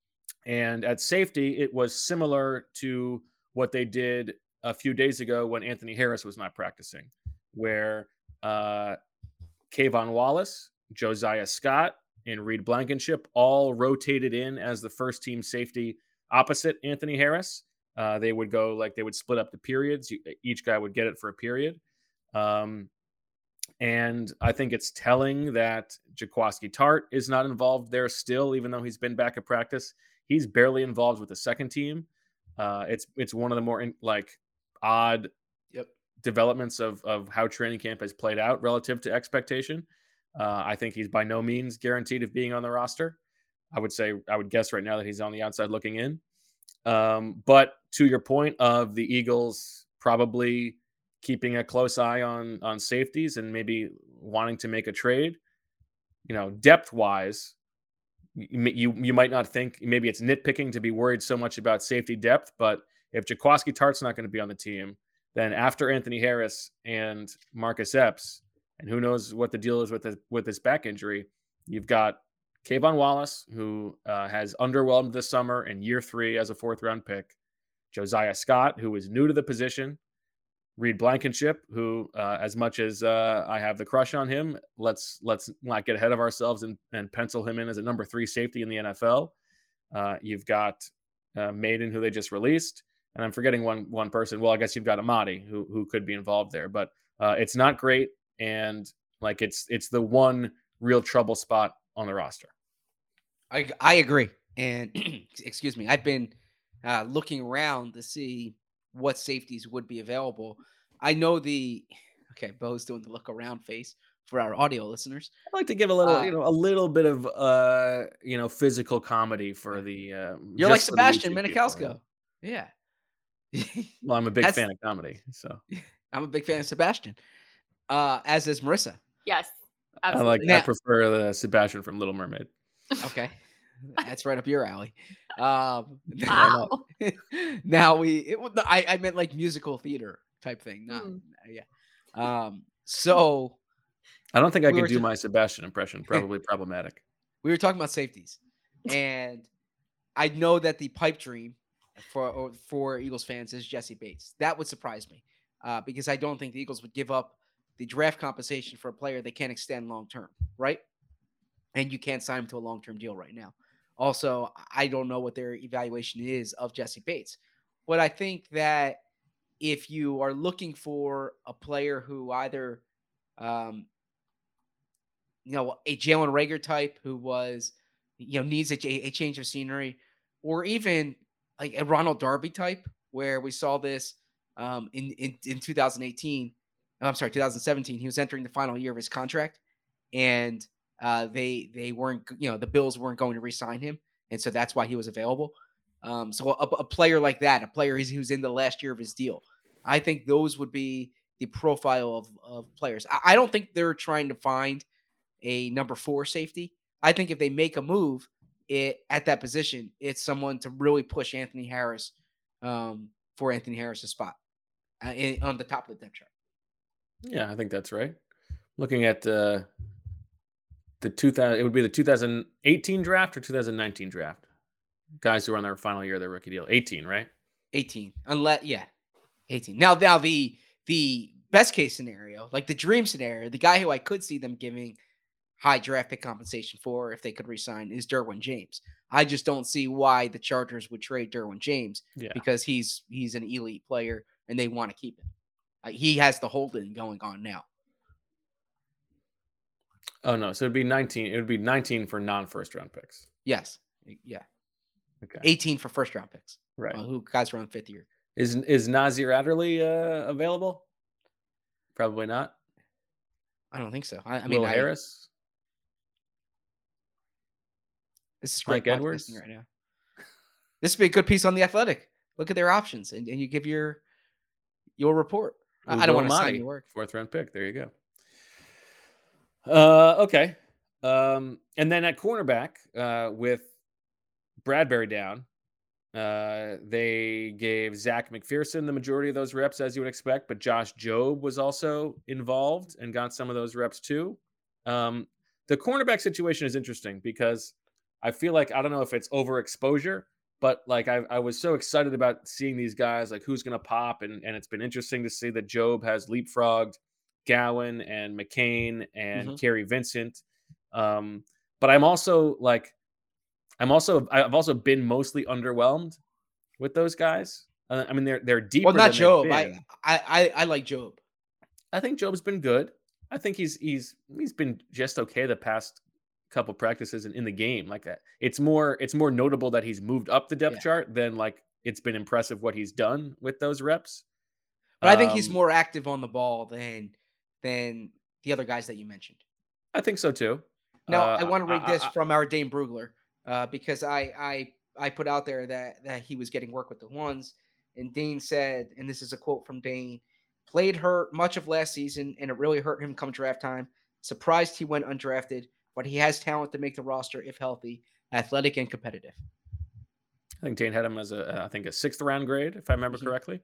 F: And at safety, it was similar to what they did a few days ago when Anthony Harris was not practicing, where uh, Kayvon Wallace, Josiah Scott, and Reed Blankenship all rotated in as the first team safety opposite Anthony Harris. Uh, they would go like they would split up the periods. You, each guy would get it for a period. Um, and I think it's telling that Jaquiski Tartt is not involved there still, even though he's been back at practice. He's barely involved with the second team. Uh, it's it's one of the more in, like odd
D: yep.
F: developments of of how training camp has played out relative to expectation. Uh, I think he's by no means guaranteed of being on the roster. I would say, I would guess right now that he's on the outside looking in. Um, but to your point of the Eagles probably keeping a close eye on, on safeties and maybe wanting to make a trade, you know, depth wise, you, you, you might not think maybe it's nitpicking to be worried so much about safety depth, but if Jaquiski Tartt's not going to be on the team, then after Anthony Harris and Marcus Epps, and who knows what the deal is with the, with this back injury, you've got Kayvon Wallace, who uh, has underwhelmed this summer in year three as a fourth round pick. Josiah Scott, who is new to the position. Reed Blankenship, who, uh, as much as uh, I have the crush on him, let's let's not get ahead of ourselves and, and pencil him in as a number three safety in the N F L. Uh, you've got uh, Maiden, who they just released, and I'm forgetting one one person. Well, I guess you've got Amadi, who who could be involved there, but uh, it's not great, and like it's it's the one real trouble spot on the roster.
D: I I agree. And excuse me, I've been uh, looking around to see what safeties would be available. I know the okay, Bo's doing the look around face for our audio listeners.
F: I like to give a little,
D: Uh,
F: you know, a little bit of, uh, you know, physical comedy for the. Uh,
D: You're like
F: just for the
D: Sebastian
F: YouTube people,
D: Maniscalco. Yeah.
F: Well, I'm a big
D: That's-
F: fan of comedy, so
D: I'm a big fan of Sebastian. Uh, as is Marissa.
E: Yes.
F: I
E: Absolutely.
F: like. I
D: Now-
F: prefer the Sebastian from Little Mermaid.
D: Okay. That's right up your alley. Um,
E: Wow.
D: now we it, well, no, I, I meant like musical theater type thing. Not,
E: Hmm.
D: yeah. Um, so
F: I don't think I
D: We
F: could
D: were
F: do
D: ju-
F: my Sebastian impression. Probably problematic.
D: we were talking about safeties, and I know that the pipe dream for or for Eagles fans is Jesse Bates. That would surprise me uh, because I don't think the Eagles would give up the draft compensation for a player they can't extend long term, right? And you can't sign him to a long term deal right now. Also, I don't know what their evaluation is of Jesse Bates, but I think that if you are looking for a player who either, um, you know, a Jalen Reagor type who was, you know, needs a, a change of scenery, or even like a Ronald Darby type, where we saw this um, in, in in two thousand eighteen. I'm sorry, two thousand seventeen. He was entering the final year of his contract, and uh, they they weren't, you know, the Bills weren't going to re-sign him, and so that's why he was available. Um, so a, a player like that, a player who's, who's in the last year of his deal, I think those would be the profile of, of players. I, I don't think they're trying to find a number four safety. I think if they make a move it at that position, it's someone to really push Anthony Harris um, for Anthony Harris's spot uh, in, on the top of the depth chart.
F: Yeah, I think that's right. Looking at uh, the two thousand, it would be the two thousand eighteen draft or two thousand nineteen draft. Guys who are on their final year of their rookie deal. eighteen, right?
D: eighteen, unless yeah, eighteen. Now, now the the best case scenario, like the dream scenario, the guy who I could see them giving high draft pick compensation for if they could re-sign is Derwin James. I just don't see why the Chargers would trade Derwin James
F: Yeah.
D: because he's he's an elite player and they want to keep him. Uh, he has the holding going on now.
F: Oh no, so it'd be nineteen. It would be nineteen for non-first round picks.
D: Yes, yeah,
F: Okay,
D: eighteen for first round picks.
F: right.
D: Uh, who guys are on fifth year?
F: Is is Nazir Adderley uh, available? Probably not.
D: I don't think so. I, I
F: I
D: mean,
F: Will
D: I,
F: Harris.
D: this is great
F: Mike
D: podcasting
F: Edwards?
D: right now. This would be a good piece on The Athletic. Look at their options and, and you give your your report. I, I don't want to sign your work.
F: Fourth round pick. There you go. Uh, okay. Um, and then at cornerback, uh, with Bradbury down, uh, they gave Zach McPherson the majority of those reps, as you would expect, but Josh Jobe was also involved and got some of those reps too. Um, the cornerback situation is interesting because I feel like, I don't know if it's overexposure, but like I, I was so excited about seeing these guys, like who's going to pop. And, and it's been interesting to see that Jobe has leapfrogged Gowan and McCain and
D: Mhm.
F: Kerry Vincent. Um, but I'm also like, I'm also, I've also been mostly underwhelmed with those guys. Uh, I mean, they're, they're deeper.
D: Well, not
F: than
D: Job.
F: they've
D: I,
F: been.
D: I I I like Job.
F: I think Jobe's been good. I think he's, he's, he's been just okay the past couple practices in, in the game like that. It's more, it's more notable that he's moved up the depth
D: Yeah.
F: chart than like it's been impressive what he's done with those reps.
D: But I think he's
F: Um,
D: more active on the ball than than the other guys that you mentioned.
F: I think so too.
D: Now,
F: Uh,
D: I want to read this
F: I-
D: from our Dane Brugler uh, because I, I I put out there that that he was getting work with the ones, and Dane said, and this is a quote from Dane: "Played hurt much of last season, and it really hurt him come draft time. Surprised he went undrafted, but he has talent to make the roster if healthy, athletic and competitive."
F: I think Dane had him as a, I think a sixth round grade, if I remember
D: Mhm.
F: correctly.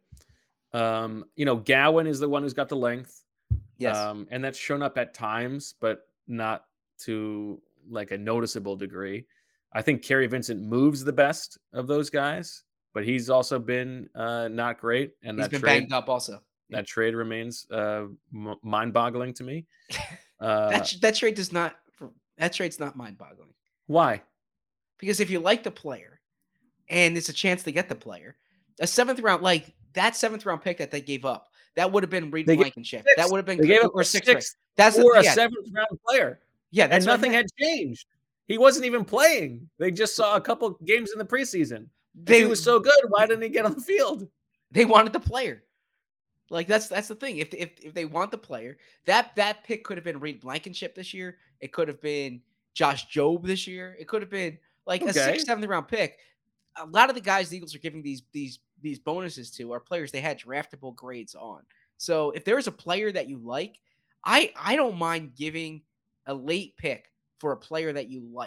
F: Um, you know, Gowan is the one who's got the length.
D: Yes,
F: Um, and that's shown up at times, but not to like a noticeable degree. I think Kerry Vincent moves the best of those guys, but he's also been uh, not great. And
D: he's
F: that
D: been
F: trade,
D: banged up also.
F: that trade remains uh, m- mind-boggling to me. Uh,
D: that that trade does not that trade's not mind-boggling.
F: why?
D: Because if you like the player and it's a chance to get the player, a seventh round, like that seventh round pick that they gave up, that would have been Reed
F: They gave
D: Blankenship.
F: sixth.
D: That would have been
F: They gave up
D: or
F: a
D: sixth.
F: sixth
D: That's
F: or
D: the,
F: a
D: yeah,
F: seventh round player.
D: Yeah, that's
F: and nothing had changed. He wasn't even playing. They just saw a couple games in the preseason. They, if he was so good, why didn't he get on the field?
D: They wanted the player. Like that's that's the thing. If if if they want the player, that that pick could have been Reed Blankenship this year. It could have been Josh Jobe this year. It could have been like okay. a sixth, seventh round pick. A lot of the guys the Eagles are giving these these these bonuses to are players they had draftable grades on. So if there's a player that you like, I I don't mind giving a late pick for a player that you like.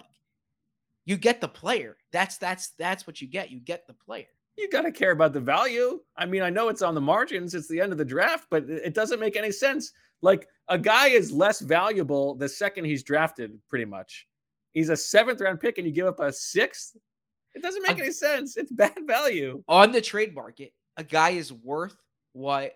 D: You get the player. That's that's that's what you get. You get the player.
F: You got to care about the value. I mean, I know it's on the margins. It's the end of the draft, but it doesn't make any sense. Like a guy is less valuable the second he's drafted, pretty much. He's a seventh round pick and you give up a sixth. It doesn't make uh, any sense. It's bad value.
D: On the trade market, a guy is worth what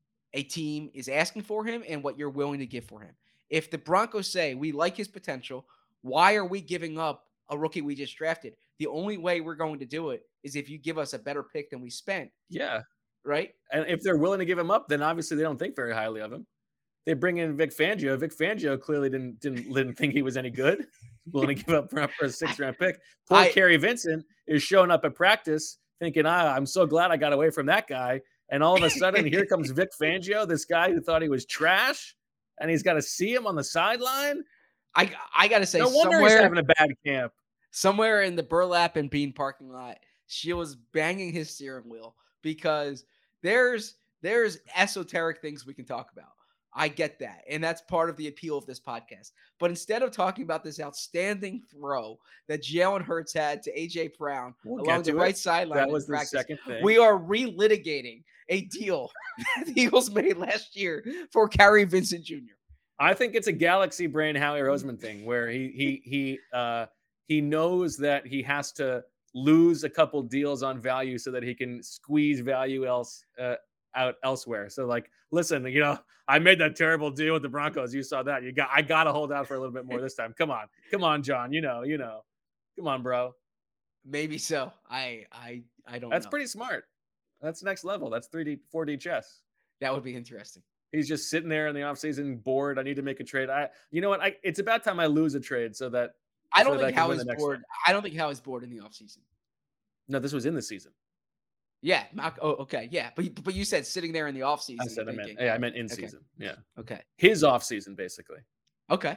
D: a team is asking for him and what you're willing to give for him. If the Broncos say we like his potential, why are we giving up a rookie we just drafted? The only way we're going to do it is if you give us a better pick than we spent.
F: Yeah.
D: Right?
F: And if they're willing to give him up, then obviously they don't think very highly of him. They bring in Vic Fangio. Vic Fangio clearly didn't didn't, didn't think he was any good. Willing to give up for, for a sixth-round pick. Poor I, Kerry Vincent is showing up at practice thinking, ah, I'm so glad I got away from that guy. And all of a sudden, here comes Vic Fangio, this guy who thought he was trash, and he's got to see him on the sideline.
D: I I got to say,
F: no wonder
D: somewhere,
F: he's having a bad camp.
D: Somewhere in the Burlap and Bean parking lot, she was banging his steering wheel because there's there's esoteric things we can talk about. I get that. And that's part of the appeal of this podcast. But instead of talking about this outstanding throw that Jalen Hurts had to A J Brown
F: we'll
D: along the right sideline,
F: that was the
D: practice,
F: second thing.
D: We are relitigating a deal that the Eagles made last year for Kerry Vincent Junior
F: I think it's a galaxy brain Howie Roseman thing where he he he uh he knows that he has to lose a couple deals on value so that he can squeeze value else uh, out elsewhere. So like, listen, you know, I made that terrible deal with the Broncos. You saw that. You got, I got to hold out for a little bit more this time. Come on, come on, John. You know, you know, come on, bro.
D: Maybe so. I, I, I don't
F: That's
D: know.
F: pretty smart. That's next level. That's three D, four D chess.
D: That would be interesting.
F: He's just sitting there in the offseason bored. I need to make a trade. I, you know what? I, it's about time I lose a trade so that
D: I don't
F: so
D: think Howie's bored. One. I don't think Howie's bored in the offseason.
F: No, this was in the season.
D: Yeah. Oh, okay. Yeah. But but you said sitting there in the offseason.
F: I said I meant, yeah, I meant in
D: okay.
F: season. Yeah.
D: Okay.
F: His offseason, basically.
D: Okay.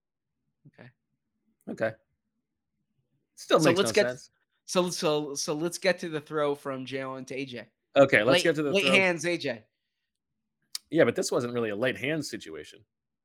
D: Okay.
F: Okay. Still
D: so
F: makes
D: let's
F: no
D: get,
F: sense.
D: So so so let's get to the throw from Jalen to A J.
F: Okay, let's
D: late,
F: get to the
D: late
F: throw.
D: hands, A J.
F: Yeah, but this wasn't really a late hands situation.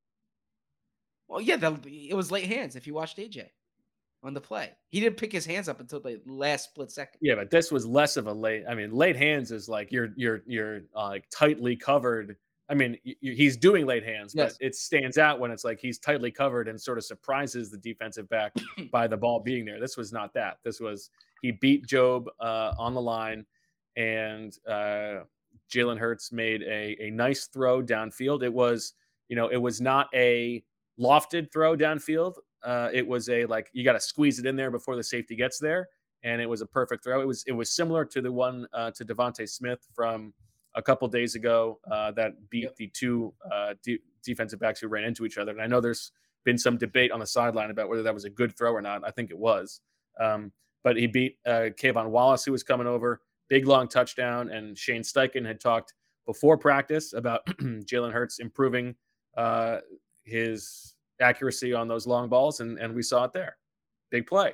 D: Well, yeah, that, it was late hands if you watched A J on the play. He didn't pick his hands up until the last split second.
F: Yeah, but this was less of a late. I mean, late hands is like you're you're you're uh, like tightly covered. I mean, y- y- he's doing late hands,
D: Yes.
F: but it stands out when it's like he's tightly covered and sort of surprises the defensive back by the ball being there. This was not that. This was he beat Jobe uh, on the line, and uh, Jalen Hurts made a a nice throw downfield. It was, you know, it was not a lofted throw downfield. Uh, it was a like you got to squeeze it in there before the safety gets there, and it was a perfect throw. It was it was similar to the one uh, to Devontae Smith from a couple days ago uh, that beat yep. the two uh, de- defensive backs who ran into each other. And I know there's been some debate on the sideline about whether that was a good throw or not. I think it was, um, but he beat uh, Kayvon Wallace, who was coming over, big long touchdown. And Shane Steichen had talked before practice about Jalen Hurts improving uh, his accuracy on those long balls, and, and we saw it there. Big play.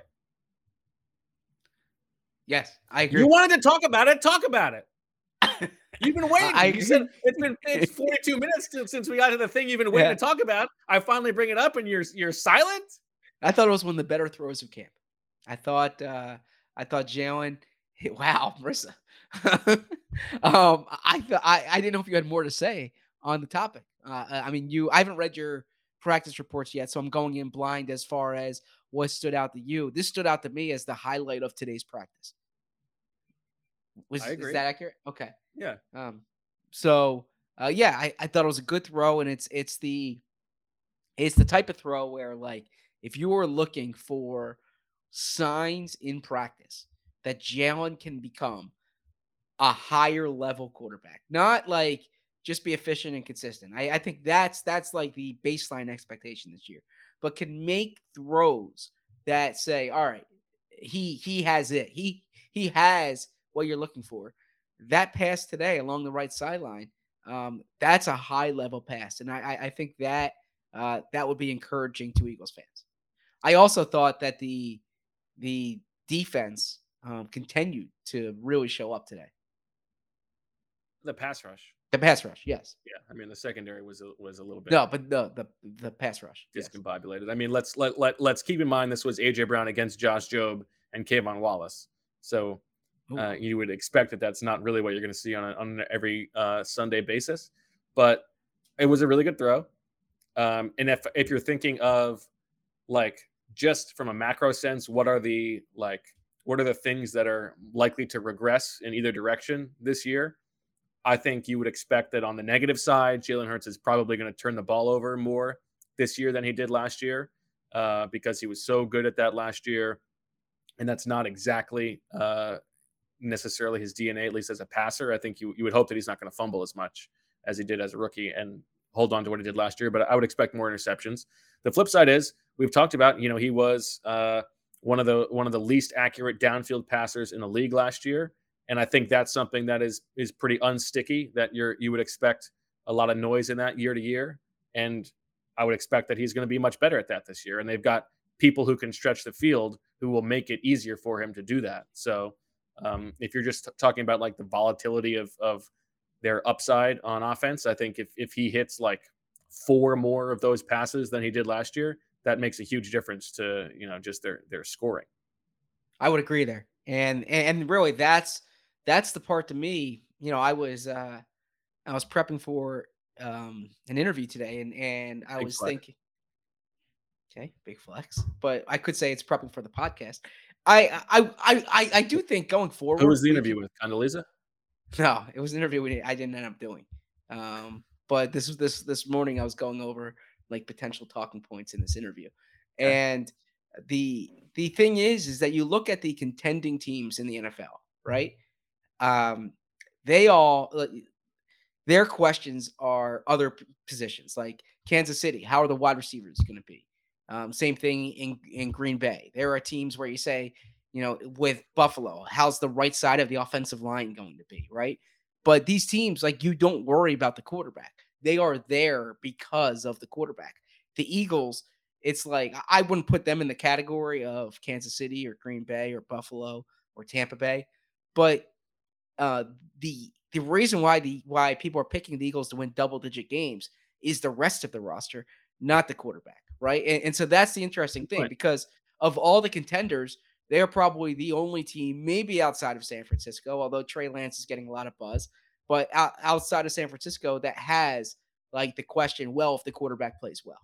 D: Yes, I agree.
F: You wanted to talk about it. Talk about it. You've been waiting.
D: I
F: you said it's been it's forty-two minutes to, since we got to the thing you've been waiting yeah. to talk about. I finally bring it up, and you're you're silent.
D: I thought it was one of the better throws of camp. I thought uh, I thought Jalen. Wow, Marissa. um, I thought I I didn't know if you had more to say on the topic. Uh, I mean, you. I haven't read your practice reports yet, so I'm going in blind as far as what stood out to you. This stood out to me as the highlight of today's practice. Was,
F: I agree.
D: Is that accurate? Okay.
F: Yeah.
D: Um, so uh, yeah, I, I thought it was a good throw, and it's it's the it's the type of throw where, like, if you were looking for signs in practice that Jalen can become a higher level quarterback, not like just be efficient and consistent. I, I think that's that's like the baseline expectation this year. But can make throws that say, all right, he he has it. He he has what you're looking for. That pass today along the right sideline, um, that's a high level pass, and I I, I think that uh, that would be encouraging to Eagles fans. I also thought that the the defense um, continued to really show up today.
F: The pass rush.
D: The pass rush, yes.
F: Yeah, I mean the secondary was a, was a little bit
D: no, but the the the pass rush
F: discombobulated. Yes. I mean, let's let let let's keep in mind this was A J Brown against Josh Jobe and Kayvon Wallace, so uh, you would expect that that's not really what you're going to see on a, on every uh, Sunday basis. But it was a really good throw, um, and if if you're thinking of like just from a macro sense, what are the like what are the things that are likely to regress in either direction this year? I think you would expect that on the negative side, Jalen Hurts is probably going to turn the ball over more this year than he did last year uh, because he was so good at that last year. And that's not exactly uh, necessarily his D N A, at least as a passer. I think you, you would hope that he's not going to fumble as much as he did as a rookie and hold on to what he did last year. But I would expect more interceptions. The flip side is we've talked about, you know, he was uh, one of the one of the least accurate downfield passers in the league last year. And I think that's something that is is pretty unsticky, that you're you would expect a lot of noise in that year to year. And I would expect that he's going to be much better at that this year. And they've got people who can stretch the field who will make it easier for him to do that. So um, if you're just t- talking about like the volatility of of their upside on offense, I think if if he hits like four more of those passes than he did last year, that makes a huge difference to, you know, just their their scoring.
D: I would agree there. And and really that's That's the part to me, you know, I was uh I was prepping for um an interview today and and I
F: Big
D: was
F: flex.
D: thinking, okay, big flex, but I could say it's prepping for the podcast. I I I I, I do think going forward.
F: Who was the
D: we
F: interview
D: can-
F: with? Condoleezza?
D: No, it was an interview we, I didn't end up doing. Um, but this was this this morning I was going over like potential talking points in this interview.
F: Okay.
D: And the the thing is is that you look at the contending teams in the N F L, right? Um, they all like, their questions are other p- positions like Kansas City. How are the wide receivers going to be? Um, same thing in in Green Bay. There are teams where you say, you know, with Buffalo, how's the right side of the offensive line going to be, right? But these teams, like you don't worry about the quarterback. They are there because of the quarterback. The Eagles, it's like I wouldn't put them in the category of Kansas City or Green Bay or Buffalo or Tampa Bay, but uh, the the reason why the why people are picking the Eagles to win double digit games is the rest of the roster, not the quarterback, right? And, and so that's the interesting thing
F: Right.
D: because of all the contenders, they're probably the only team, maybe outside of San Francisco, although Trey Lance is getting a lot of buzz, but out, outside of San Francisco that has like the question, well, if the quarterback plays well.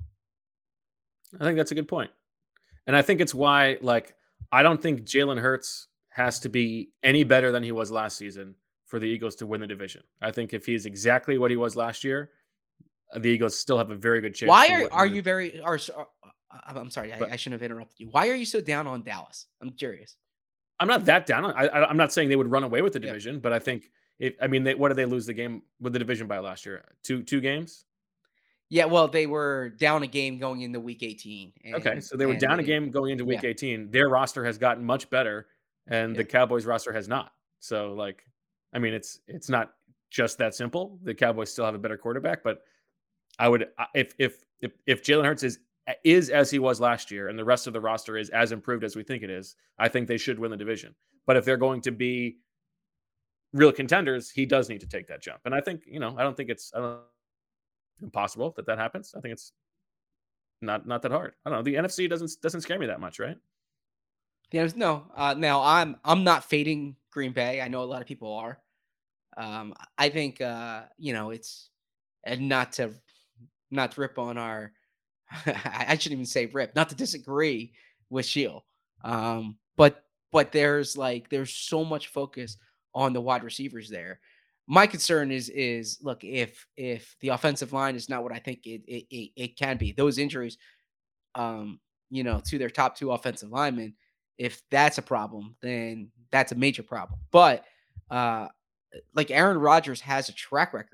F: I think that's a good point. And I think it's why, like, I don't think Jalen Hurts has to be any better than he was last season for the Eagles to win the division. I think if he's exactly what he was last year, the Eagles still have a very good chance.
D: Why
F: to
D: are,
F: win
D: are
F: the-
D: you very, are, are I'm sorry,
F: But-
D: I, I shouldn't have interrupted you. Why are you so down on Dallas? I'm curious.
F: I'm not that down. I, I, I'm not saying they would run away with the
D: Yeah.
F: division, but I think if I mean, they, what did they lose the game with the division by last year? Two two games.
D: Yeah, well, they were down a game going into week eighteen. And,
F: Okay, so they were
D: and
F: down a
D: they-
F: game going into week
D: yeah.
F: eighteen. Their roster has gotten much better, and the
D: Yeah.
F: Cowboys roster has not. So, like, I mean, it's it's not just that simple. The Cowboys still have a better quarterback, but I would I- if if if if Jalen Hurts is is as he was last year, and the rest of the roster is as improved as we think it is, I think they should win the division. But if they're going to be real contenders, he does need to take that jump. And I think, you know, I don't think it's I don't impossible that that happens. I think it's not not that hard. I don't know. The N F C doesn't doesn't scare me that much, right?
D: Yeah, no. Uh, now I'm I'm not fading Green Bay. I know a lot of people are. Um, I think uh, you know it's and not to not to rip on our. I I shouldn't even say rip. Not to disagree with Shield. Um, but but there's like there's so much focus on the wide receivers there. My concern is is look if if the offensive line is not what I think it it, it, it can be. Those injuries, um, you know, to their top two offensive linemen. If that's a problem, then that's a major problem. But uh, like Aaron Rodgers has a track record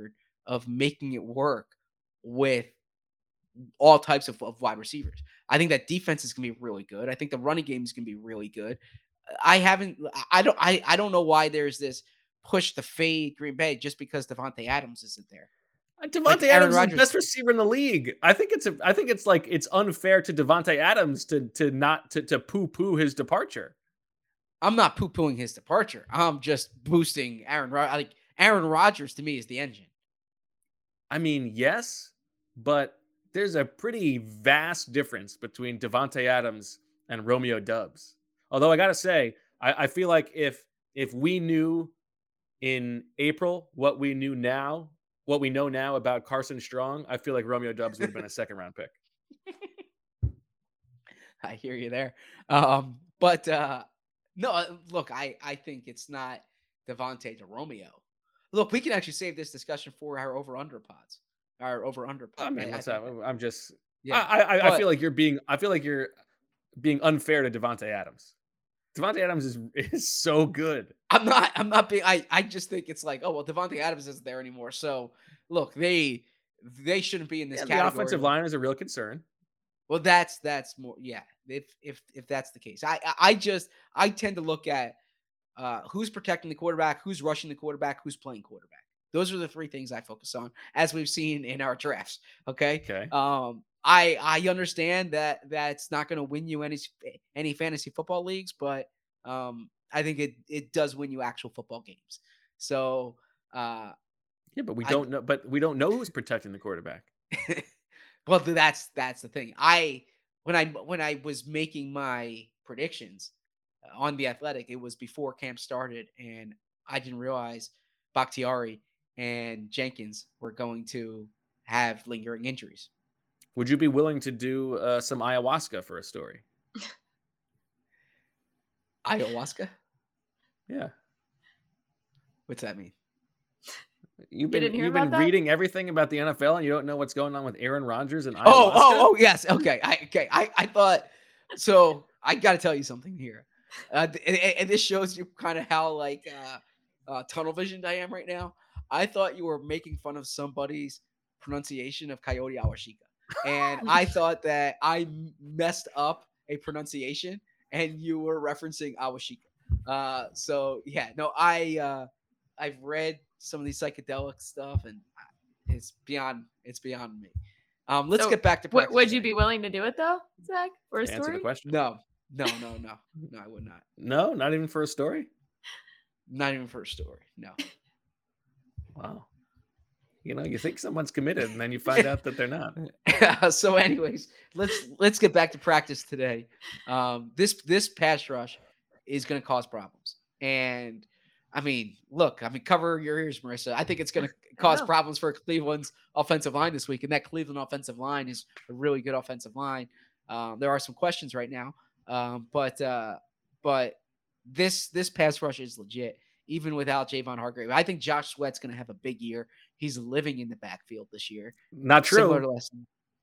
D: of making it work with all types of, of wide receivers. I think that defense is going to be really good. I think the running game is going to be really good. I haven't, I don't, I, I don't know why there's this push to fade Green Bay just because Devontae Adams isn't there.
F: Devontae
D: Like
F: Adams
D: Aaron
F: is the best receiver in the league. I think it's a, I think it's like it's unfair to Devontae Adams to to not to to poo poo his departure.
D: I'm not poo pooing his departure. I'm just boosting Aaron. Like Aaron Rodgers to me is the engine.
F: I mean, yes, but there's a pretty vast difference between Devontae Adams and Romeo Doubs. Although I gotta say, I, I feel like if if we knew in April what we knew now. What we know now about Carson Strong, I feel like Romeo Doubs would have been a second round pick.
D: I hear you there. Um, but uh, no, look, I, I think it's not Devontae to Romeo. Look, we can actually save this discussion for our over under pods. Our over under pod.
F: I mean, what's
D: I
F: up? I'm just,
D: yeah.
F: I, I,
D: but,
F: I feel like you're being, I feel like you're being unfair to Devontae Adams. Devontae Adams is is so good.
D: I'm not. I'm not being. I. I just think it's like, oh well, Devontae Adams isn't there anymore. So look, they they shouldn't be in this
F: Yeah,
D: category.
F: the offensive line is a real concern.
D: Well, that's that's more. Yeah, if if if that's the case, I I just I tend to look at uh, who's protecting the quarterback, who's rushing the quarterback, who's playing quarterback. Those are the three things I focus on, as we've seen in our drafts. Okay.
F: Okay.
D: Um. I I understand that that's not going to win you any any fantasy football leagues, but um, I think it it does win you actual football games. So uh,
F: yeah, but we
D: I,
F: don't know. But we don't know who's protecting the quarterback.
D: Well, that's that's the thing. I when I when I was making my predictions on The Athletic, it was before camp started, and I didn't realize Bakhtiari and Jenkins were going to have lingering injuries.
F: Would you be willing to do uh, some ayahuasca for a story?
D: Ayahuasca?
F: Yeah.
D: What's that mean?
F: You've been
E: you
F: you've been reading everything about the N F L and you don't know what's going on with Aaron Rodgers and ayahuasca?
D: Oh, oh, oh, yes. Okay. I okay. I, I thought so. I got to tell you something here. Uh, and, and this shows you kind of how like uh, uh, tunnel visioned I am right now. I thought you were making fun of somebody's pronunciation of Coyote Awashika. And I thought that I messed up a pronunciation and you were referencing Awashika. Uh, so yeah, no, I, uh, I've read some of these psychedelic stuff and it's beyond, it's beyond me. Um, let's
E: So,
D: get back to
E: W-
D: practice.
E: would you be willing to do it though, Zach, for a
F: To answer
E: story?
F: the question.
D: No, no, no, no, no, I would not.
F: No, not even for a story.
D: Not even for a story. No.
F: Wow. You know, you think someone's committed, and then you find out that they're not.
D: So, anyways, let's let's get back to practice today. Um, this this pass rush is going to cause problems, and I mean, look, I mean, cover your ears, Marissa. I think it's going to cause
E: know.
D: problems for Cleveland's offensive line this week, and that Cleveland offensive line is a really good offensive line. Um, there are some questions right now, um, but uh, but this this pass rush is legit. Even without Javon Hargrave, I think Josh Sweat's going to have a big year. He's living in the backfield this year.
F: Not
D: Similar
F: true.
D: to last.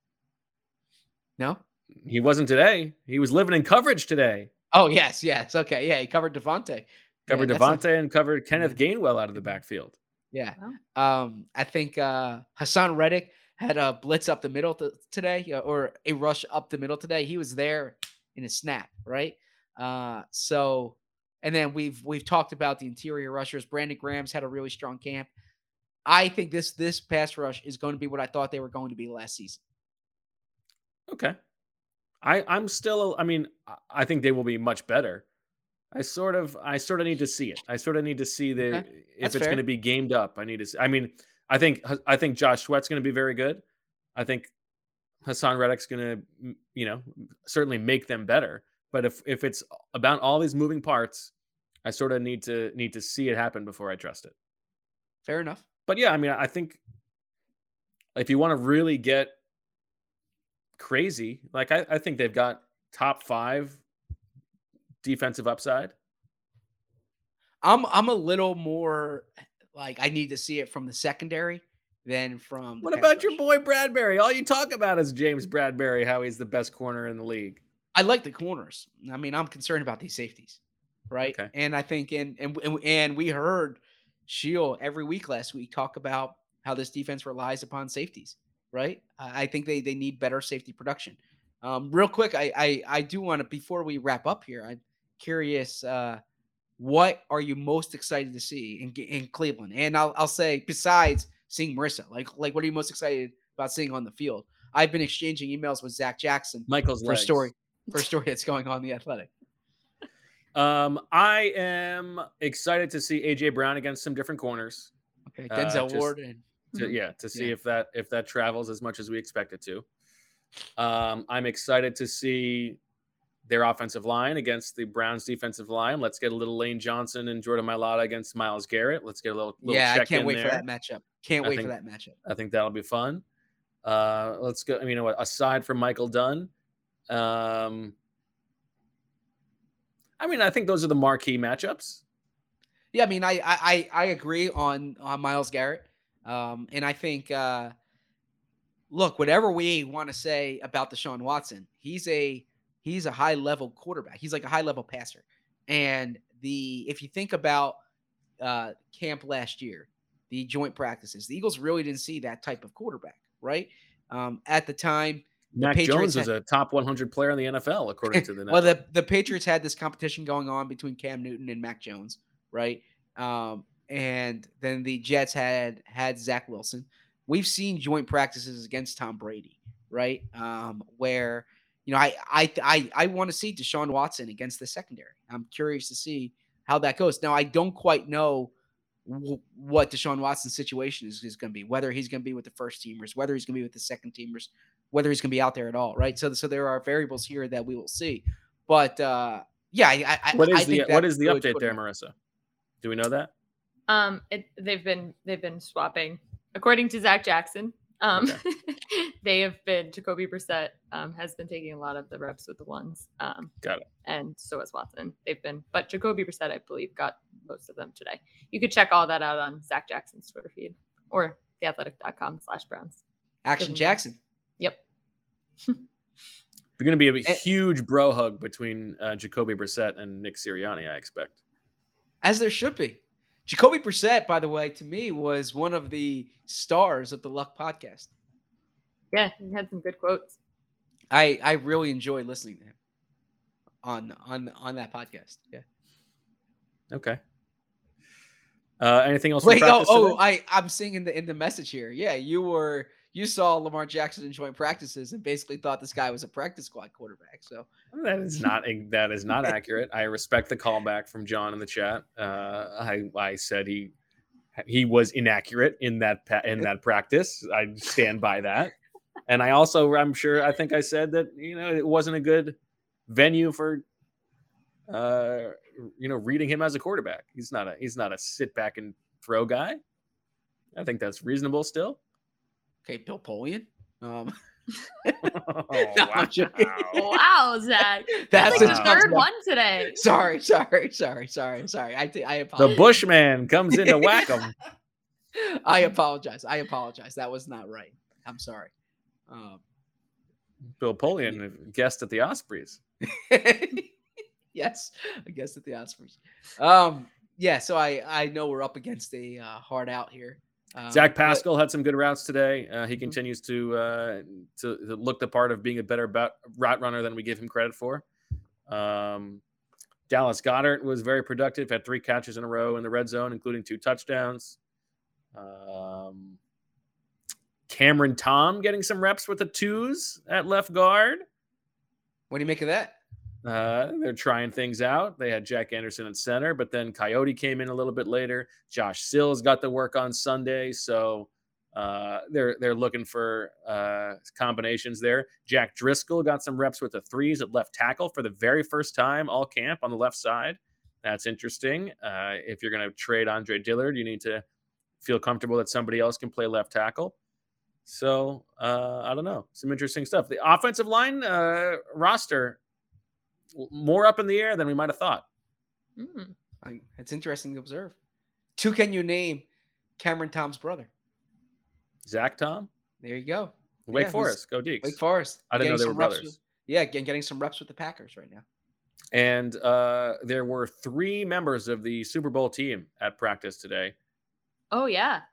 D: No?
F: He wasn't today. He was living in coverage today.
D: Oh, yes, yes. Okay, yeah, he covered Devontae.
F: Covered
D: yeah, that's
F: Devontae and covered Kenneth Gainwell out of the backfield.
D: Yeah. Um, I think uh, Hassan Reddick had a blitz up the middle t- today, uh, or a rush up the middle today. He was there in a snap, right? Uh, so, and then we've we've talked about the interior rushers. Brandon Graham's had a really strong camp. I think this this pass rush is going to be what I thought they were going to be last season.
F: Okay. I, I'm still, I mean, I think they will be much better. I sort of, I sort of need to see it. I sort of need to see the,
D: Okay.
F: if
D: That's
F: it's
D: fair.
F: going to be gamed up. I need to see, I mean, I think, I think Josh Sweat's going to be very good. I think Hassan Reddick's going to, you know, certainly make them better. But if, if it's about all these moving parts, I sort of need to, need to see it happen before I trust it.
D: Fair enough.
F: But yeah, I mean, I think if you want to really get crazy, like I, I think they've got top five defensive upside.
D: I'm I'm a little more like I need to see it from the secondary than from. The
F: What
D: pass
F: about your
D: rush.
F: boy Bradbury? All you talk about is James Bradbury, how he's the best corner in the league.
D: I like the corners. I mean, I'm concerned about these safeties, right?
F: Okay.
D: And I think, and and and, and we heard Shield every week last week talk about how this defense relies upon safeties, right? I I think they they need better safety production. Um, real quick, I I, I do want to, before we wrap up here, I'm curious, uh, what are you most excited to see in in Cleveland? And I'll I'll say, besides seeing Marissa, like like what are you most excited about seeing on the field? I've been exchanging emails with Zach Jackson
F: Michael's
D: for a
F: legs.
D: story for a story that's going on in the Athletic.
F: Um, I am excited to see A J Brown against some different corners.
D: Okay,
F: Uh,
D: Denzel
F: just
D: Ward and
F: To, yeah, to see
D: Yeah.
F: if that if that travels as much as we expect it to. Um, I'm excited to see their offensive line against the Browns defensive line. Let's get a little Lane Johnson and Jordan Mailata against Myles Garrett. Let's get a little, little
D: yeah, I
F: check
D: can't
F: in
D: wait
F: there.
D: for that matchup. Can't
F: I
D: wait
F: think-
D: for that matchup.
F: I think that'll be fun. Uh, let's go. I mean, you know what? Aside from Michael Dunn, um, I mean, I think those are the marquee matchups.
D: Yeah, I mean, I I I agree on on Myles Garrett, um, and I think uh, look, whatever we want to say about Deshaun Watson, he's a he's a high level quarterback. He's like a high level passer, and the if you think about uh, camp last year, the joint practices, the Eagles really didn't see that type of quarterback, right? Um, at the time,
F: Mac
D: Patriots
F: Jones was
D: had-
F: a top one hundred player in the N F L, according to the
D: well,
F: network.
D: the the Patriots had this competition going on between Cam Newton and Mac Jones, right? Um, and then the Jets had had Zach Wilson. We've seen joint practices against Tom Brady, right? Um, where you know I I I I want to see Deshaun Watson against the secondary. I'm curious to see how that goes. Now I don't quite know w- what Deshaun Watson's situation is, is going to be. Whether he's going to be with the first teamers, whether he's going to be with the second teamers, whether he's going to be out there at all, right? So so there are variables here that we will see. But uh, yeah, I, I,
F: What
D: I
F: is the
D: think
F: what
D: that
F: is the
D: really
F: update
D: put
F: there,
D: him-
F: Marissa? Do we know that?
E: Um, it, they've been they've been swapping, according to Zach Jackson. Um, they have been Jacoby Brissett um, has been taking a lot of the reps with the ones. Um,
F: Got it.
E: And so has Watson. They've been, but Jacoby Brissett, I believe, got most of them today. You could check all that out on Zach Jackson's Twitter feed or theathletic.com slash Browns.
D: Action Jackson.
E: Yep.
F: There's going to be a
D: Eh.
F: huge bro hug between uh, Jacoby Brissett and Nick Sirianni, I expect.
D: As there should be. Jacoby Brissett, by the way, to me was one of the stars of the Luck podcast.
E: Yeah, he had some good quotes.
D: I I really enjoy listening to him on on on that podcast. Yeah.
F: Okay. Uh, anything else? from
D: Wait, oh,
F: practice
D: oh,
F: today?
D: I I'm seeing in the in the message here. Yeah, you were you saw Lamar Jackson in joint practices and basically thought this guy was a practice squad quarterback. So
F: That is not that is not accurate. I respect the callback from John in the chat. Uh, I I said he he was inaccurate in that pa- in that practice. I stand by that. And I also I'm sure I think I said that you know it wasn't a good venue for uh you know reading him as a quarterback. He's not a he's not a sit back and throw guy. I think that's reasonable still.
D: okay, Bill Polian. Um,
F: Oh,
D: No, I'm joking.
E: Wow, Zach.
D: That's
E: That's like
F: a
E: the
F: tough
E: third
D: one.
E: one today.
D: sorry, sorry, sorry, sorry, sorry. I th- I
F: The
D: apologize.
F: Bushman comes in to whack him.
D: I apologize. I apologize. That was not right. I'm sorry. Um,
F: Bill Polian, guest at the Ospreys.
D: yes, I guess at the Ospreys. Um, yeah, so I I know we're up against a uh, hard out here. Um,
F: Zach
D: but-
F: Pascal had some good routes today. Uh, he continues to, uh, to to look the part of being a better bat, route runner than we give him credit for. Um, Dallas Goedert was very productive. Had three catches in a row in the red zone, including two touchdowns. Um, Cameron Tom getting some reps with the twos at left guard.
D: What do you make of that?
F: Uh, they're trying things out. They had Jack Anderson at center, but then Coyote came in a little bit later. Josh Sills got the work on Sunday, so uh, they're they're looking for uh, combinations there. Jack Driscoll got some reps with the threes at left tackle for the very first time all camp on the left side. That's interesting. Uh, if you're going to trade Andre Dillard, you need to feel comfortable that somebody else can play left tackle. So uh, I don't know. Some interesting stuff. The offensive line uh, roster more up in the air than we might have thought.
E: Mm.
D: I, it's interesting to observe. Two, can you name Cameron Tom's brother?
F: Zach Tom,
D: There you go.
F: Wake
D: Yeah, who's-
F: Forest, go Deeks.
D: Wake Forest.
F: I didn't know
D: Getting
F: they
D: some
F: were
D: reps
F: brothers.
D: with- yeah, again, getting some reps with the Packers right now.
F: And uh, there were three members of the Super Bowl team at practice today.
E: Oh, yeah.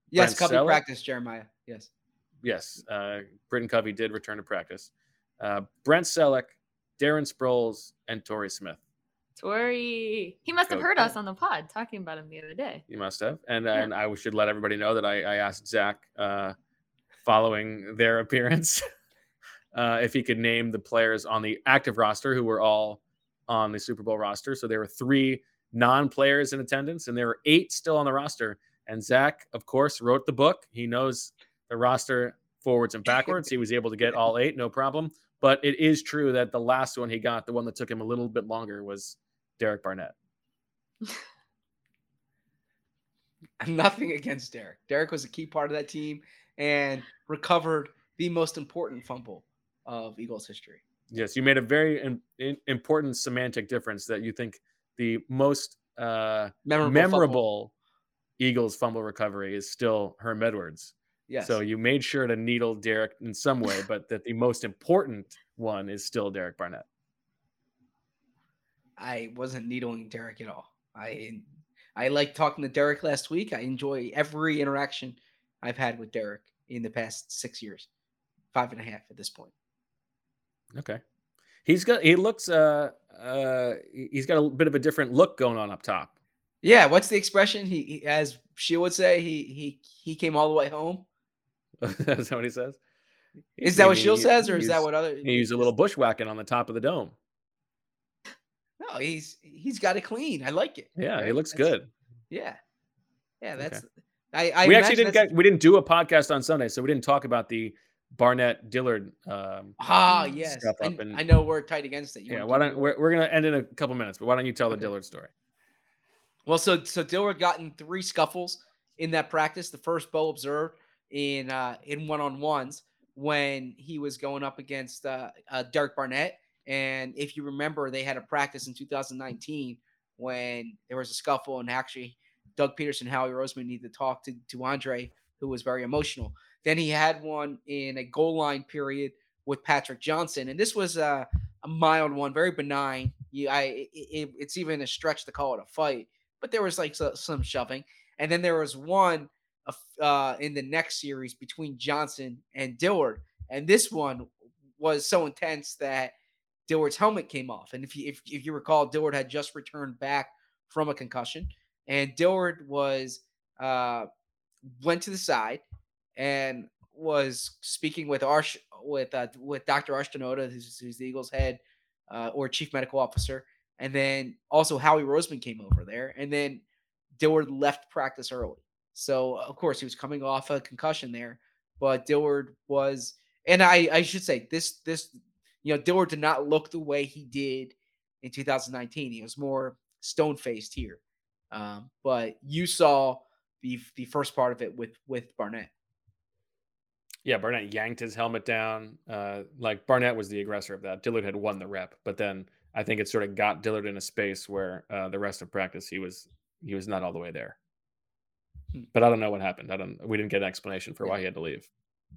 D: Yes,
F: Brent
D: Covey
F: Selleck.
D: practice, Jeremiah. Yes.
F: Yes, uh, Britton Covey did return to practice. Uh, Brent Selleck, Darren Sproles, and Torrey Smith.
E: Torrey, he must have
F: Go
E: heard
F: Torrey.
E: us on the pod talking about him the other day.
F: You must have. And,
E: Yeah.
F: and I should let everybody know that I, I asked Zach, uh, following their appearance, uh, if he could name the players on the active roster who were all on the Super Bowl roster. So there were three non-players in attendance, and there were eight still on the roster. And Zach, of course, wrote the book. He knows the roster forwards and backwards. He was able to get all eight, no problem. But it is true that the last one he got, the one that took him a little bit longer, was Derek Barnett.
D: Nothing against Derek. Derek was a key part of that team and recovered the most important fumble of Eagles history.
F: Yes, you made a very in, in, important semantic difference that you think the most uh,
D: Memorable
F: memorable Eagles fumble recovery is still Herm Edwards.
D: Yes.
F: So you made sure to needle Derek in some way, but that the most important one is still Derek Barnett.
D: I wasn't needling Derek at all. I I liked talking to Derek last week. I enjoy every interaction I've had with Derek in the past six years, five and a half at this point.
F: Okay. He's got, he looks, uh, uh, he's got a bit of a different look going on up top.
D: Yeah. What's the expression? He, he as she would say, he, he, he came all the way home.
F: That's what he says.
D: Is that what Shield
F: He-
D: says, or is
F: he's-
D: that what other?
F: He used a little bushwhacking on the top of the dome.
D: No, he's he's got it clean. I like it.
F: Yeah, he
D: right?
F: looks
D: That's-
F: good.
D: Yeah, yeah. That's.
F: Okay.
D: I, I
F: we actually
D: imagine
F: didn't
D: that's-
F: get, we didn't do a podcast on Sunday, so we didn't talk about the Barnett Dillard. Um,
D: Ah, yes.
F: stuff
D: I,
F: up and-
D: I know we're tight against it. You
F: yeah,
D: wanna
F: why
D: do
F: don't
D: it?
F: we're, we're gonna end in a couple minutes, but why don't you tell the
D: Okay.
F: Dillard story?
D: Well, so so Dillard got in three scuffles in that practice. The first Bo observed in uh, in one on ones when he was going up against uh, uh, Derek Barnett. And if you remember, they had a practice in two thousand nineteen when there was a scuffle, and actually Doug Peterson, Howie Roseman needed to talk to to Andre, who was very emotional. Then he had one in a goal line period with Patrick Johnson, and this was a, a mild one, very benign. You, I, it, it, it's even a stretch to call it a fight, but there was like so, some shoving. And then there was one uh, in the next series between Johnson and Dillard, and this one was so intense that Dillard's helmet came off. And if you if, if you recall, Dillard had just returned back from a concussion, and Dillard was uh, went to the side and was speaking with Arsh with uh, with Doctor Arshinoda, who's, who's the Eagles' head uh, or chief medical officer, and then also Howie Roseman came over there, and then Dillard left practice early. So of course he was coming off a concussion there, but Dillard was, and I I should say this this you know Dillard did not look the way he did in two thousand nineteen. He was more stone faced here, um, but you saw the the first part of it with with Barnett.
F: Yeah, Barnett yanked his helmet down. Uh, like Barnett was the aggressor of that. Dillard had won the rep, but then I think it sort of got Dillard in a space where uh, the rest of practice he was he was not all the way there.
D: Hmm.
F: But I don't know what happened. I don't. We didn't get an explanation for why he had to leave.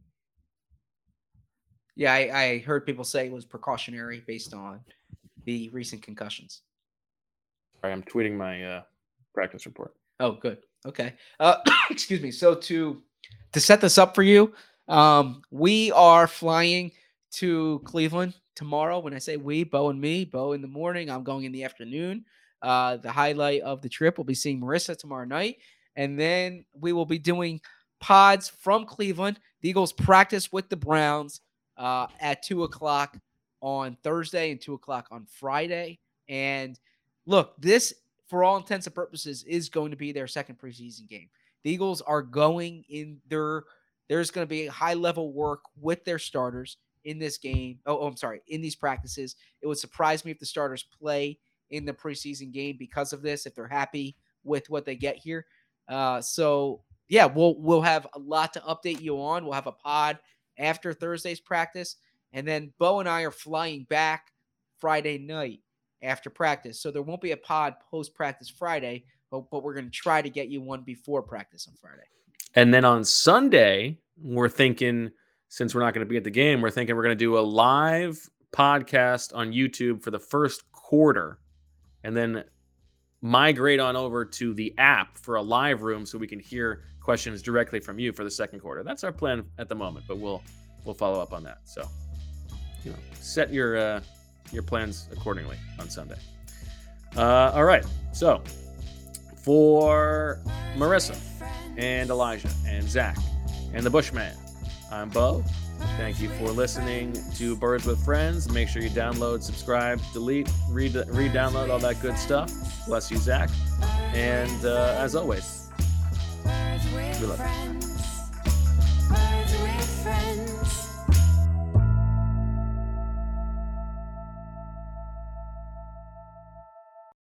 D: Yeah, I, I heard people say it was precautionary based on the recent concussions.
F: Sorry, I'm tweeting my uh, practice report.
D: Oh, good. Okay. Uh, excuse me. So to to set this up for you, um, we are flying to Cleveland tomorrow. When I say we, Bo and me, Bo in the morning, I'm going in the afternoon. Uh, the highlight of the trip, we'll be seeing Marissa tomorrow night, and then we will be doing pods from Cleveland. The Eagles practice with the Browns uh, at two o'clock on Thursday and two o'clock on Friday. And look, this, for all intents and purposes, is going to be their second preseason game. The Eagles are going in their, there's going to be high level work with their starters in this game. Oh, oh, I'm sorry. In these practices, it would surprise me if the starters play in the preseason game because of this, if they're happy with what they get here. Uh, so yeah, we'll, we'll have a lot to update you on. We'll have a pod after Thursday's practice. And then Bo and I are flying back Friday night after practice. So there won't be a pod post-practice Friday, but, but we're going to try to get you one before practice on Friday.
F: And then on Sunday, we're thinking, since we're not going to be at the game, we're thinking we're going to do a live podcast on YouTube for the first quarter. And then migrate on over to the app for a live room so we can hear questions directly from you for the second quarter. That's our plan at the moment, but we'll we'll follow up on that. So, you know, set your uh, your plans accordingly on Sunday. Uh, all right. So, for Marissa and Elijah and Zach and the Bushman, I'm Bo. Thank you for listening to Birds with Friends. Make sure you download, subscribe, delete, re- re-download, all that good stuff. Bless you, Zach. And uh, as always, we love you.
G: Birds with friends.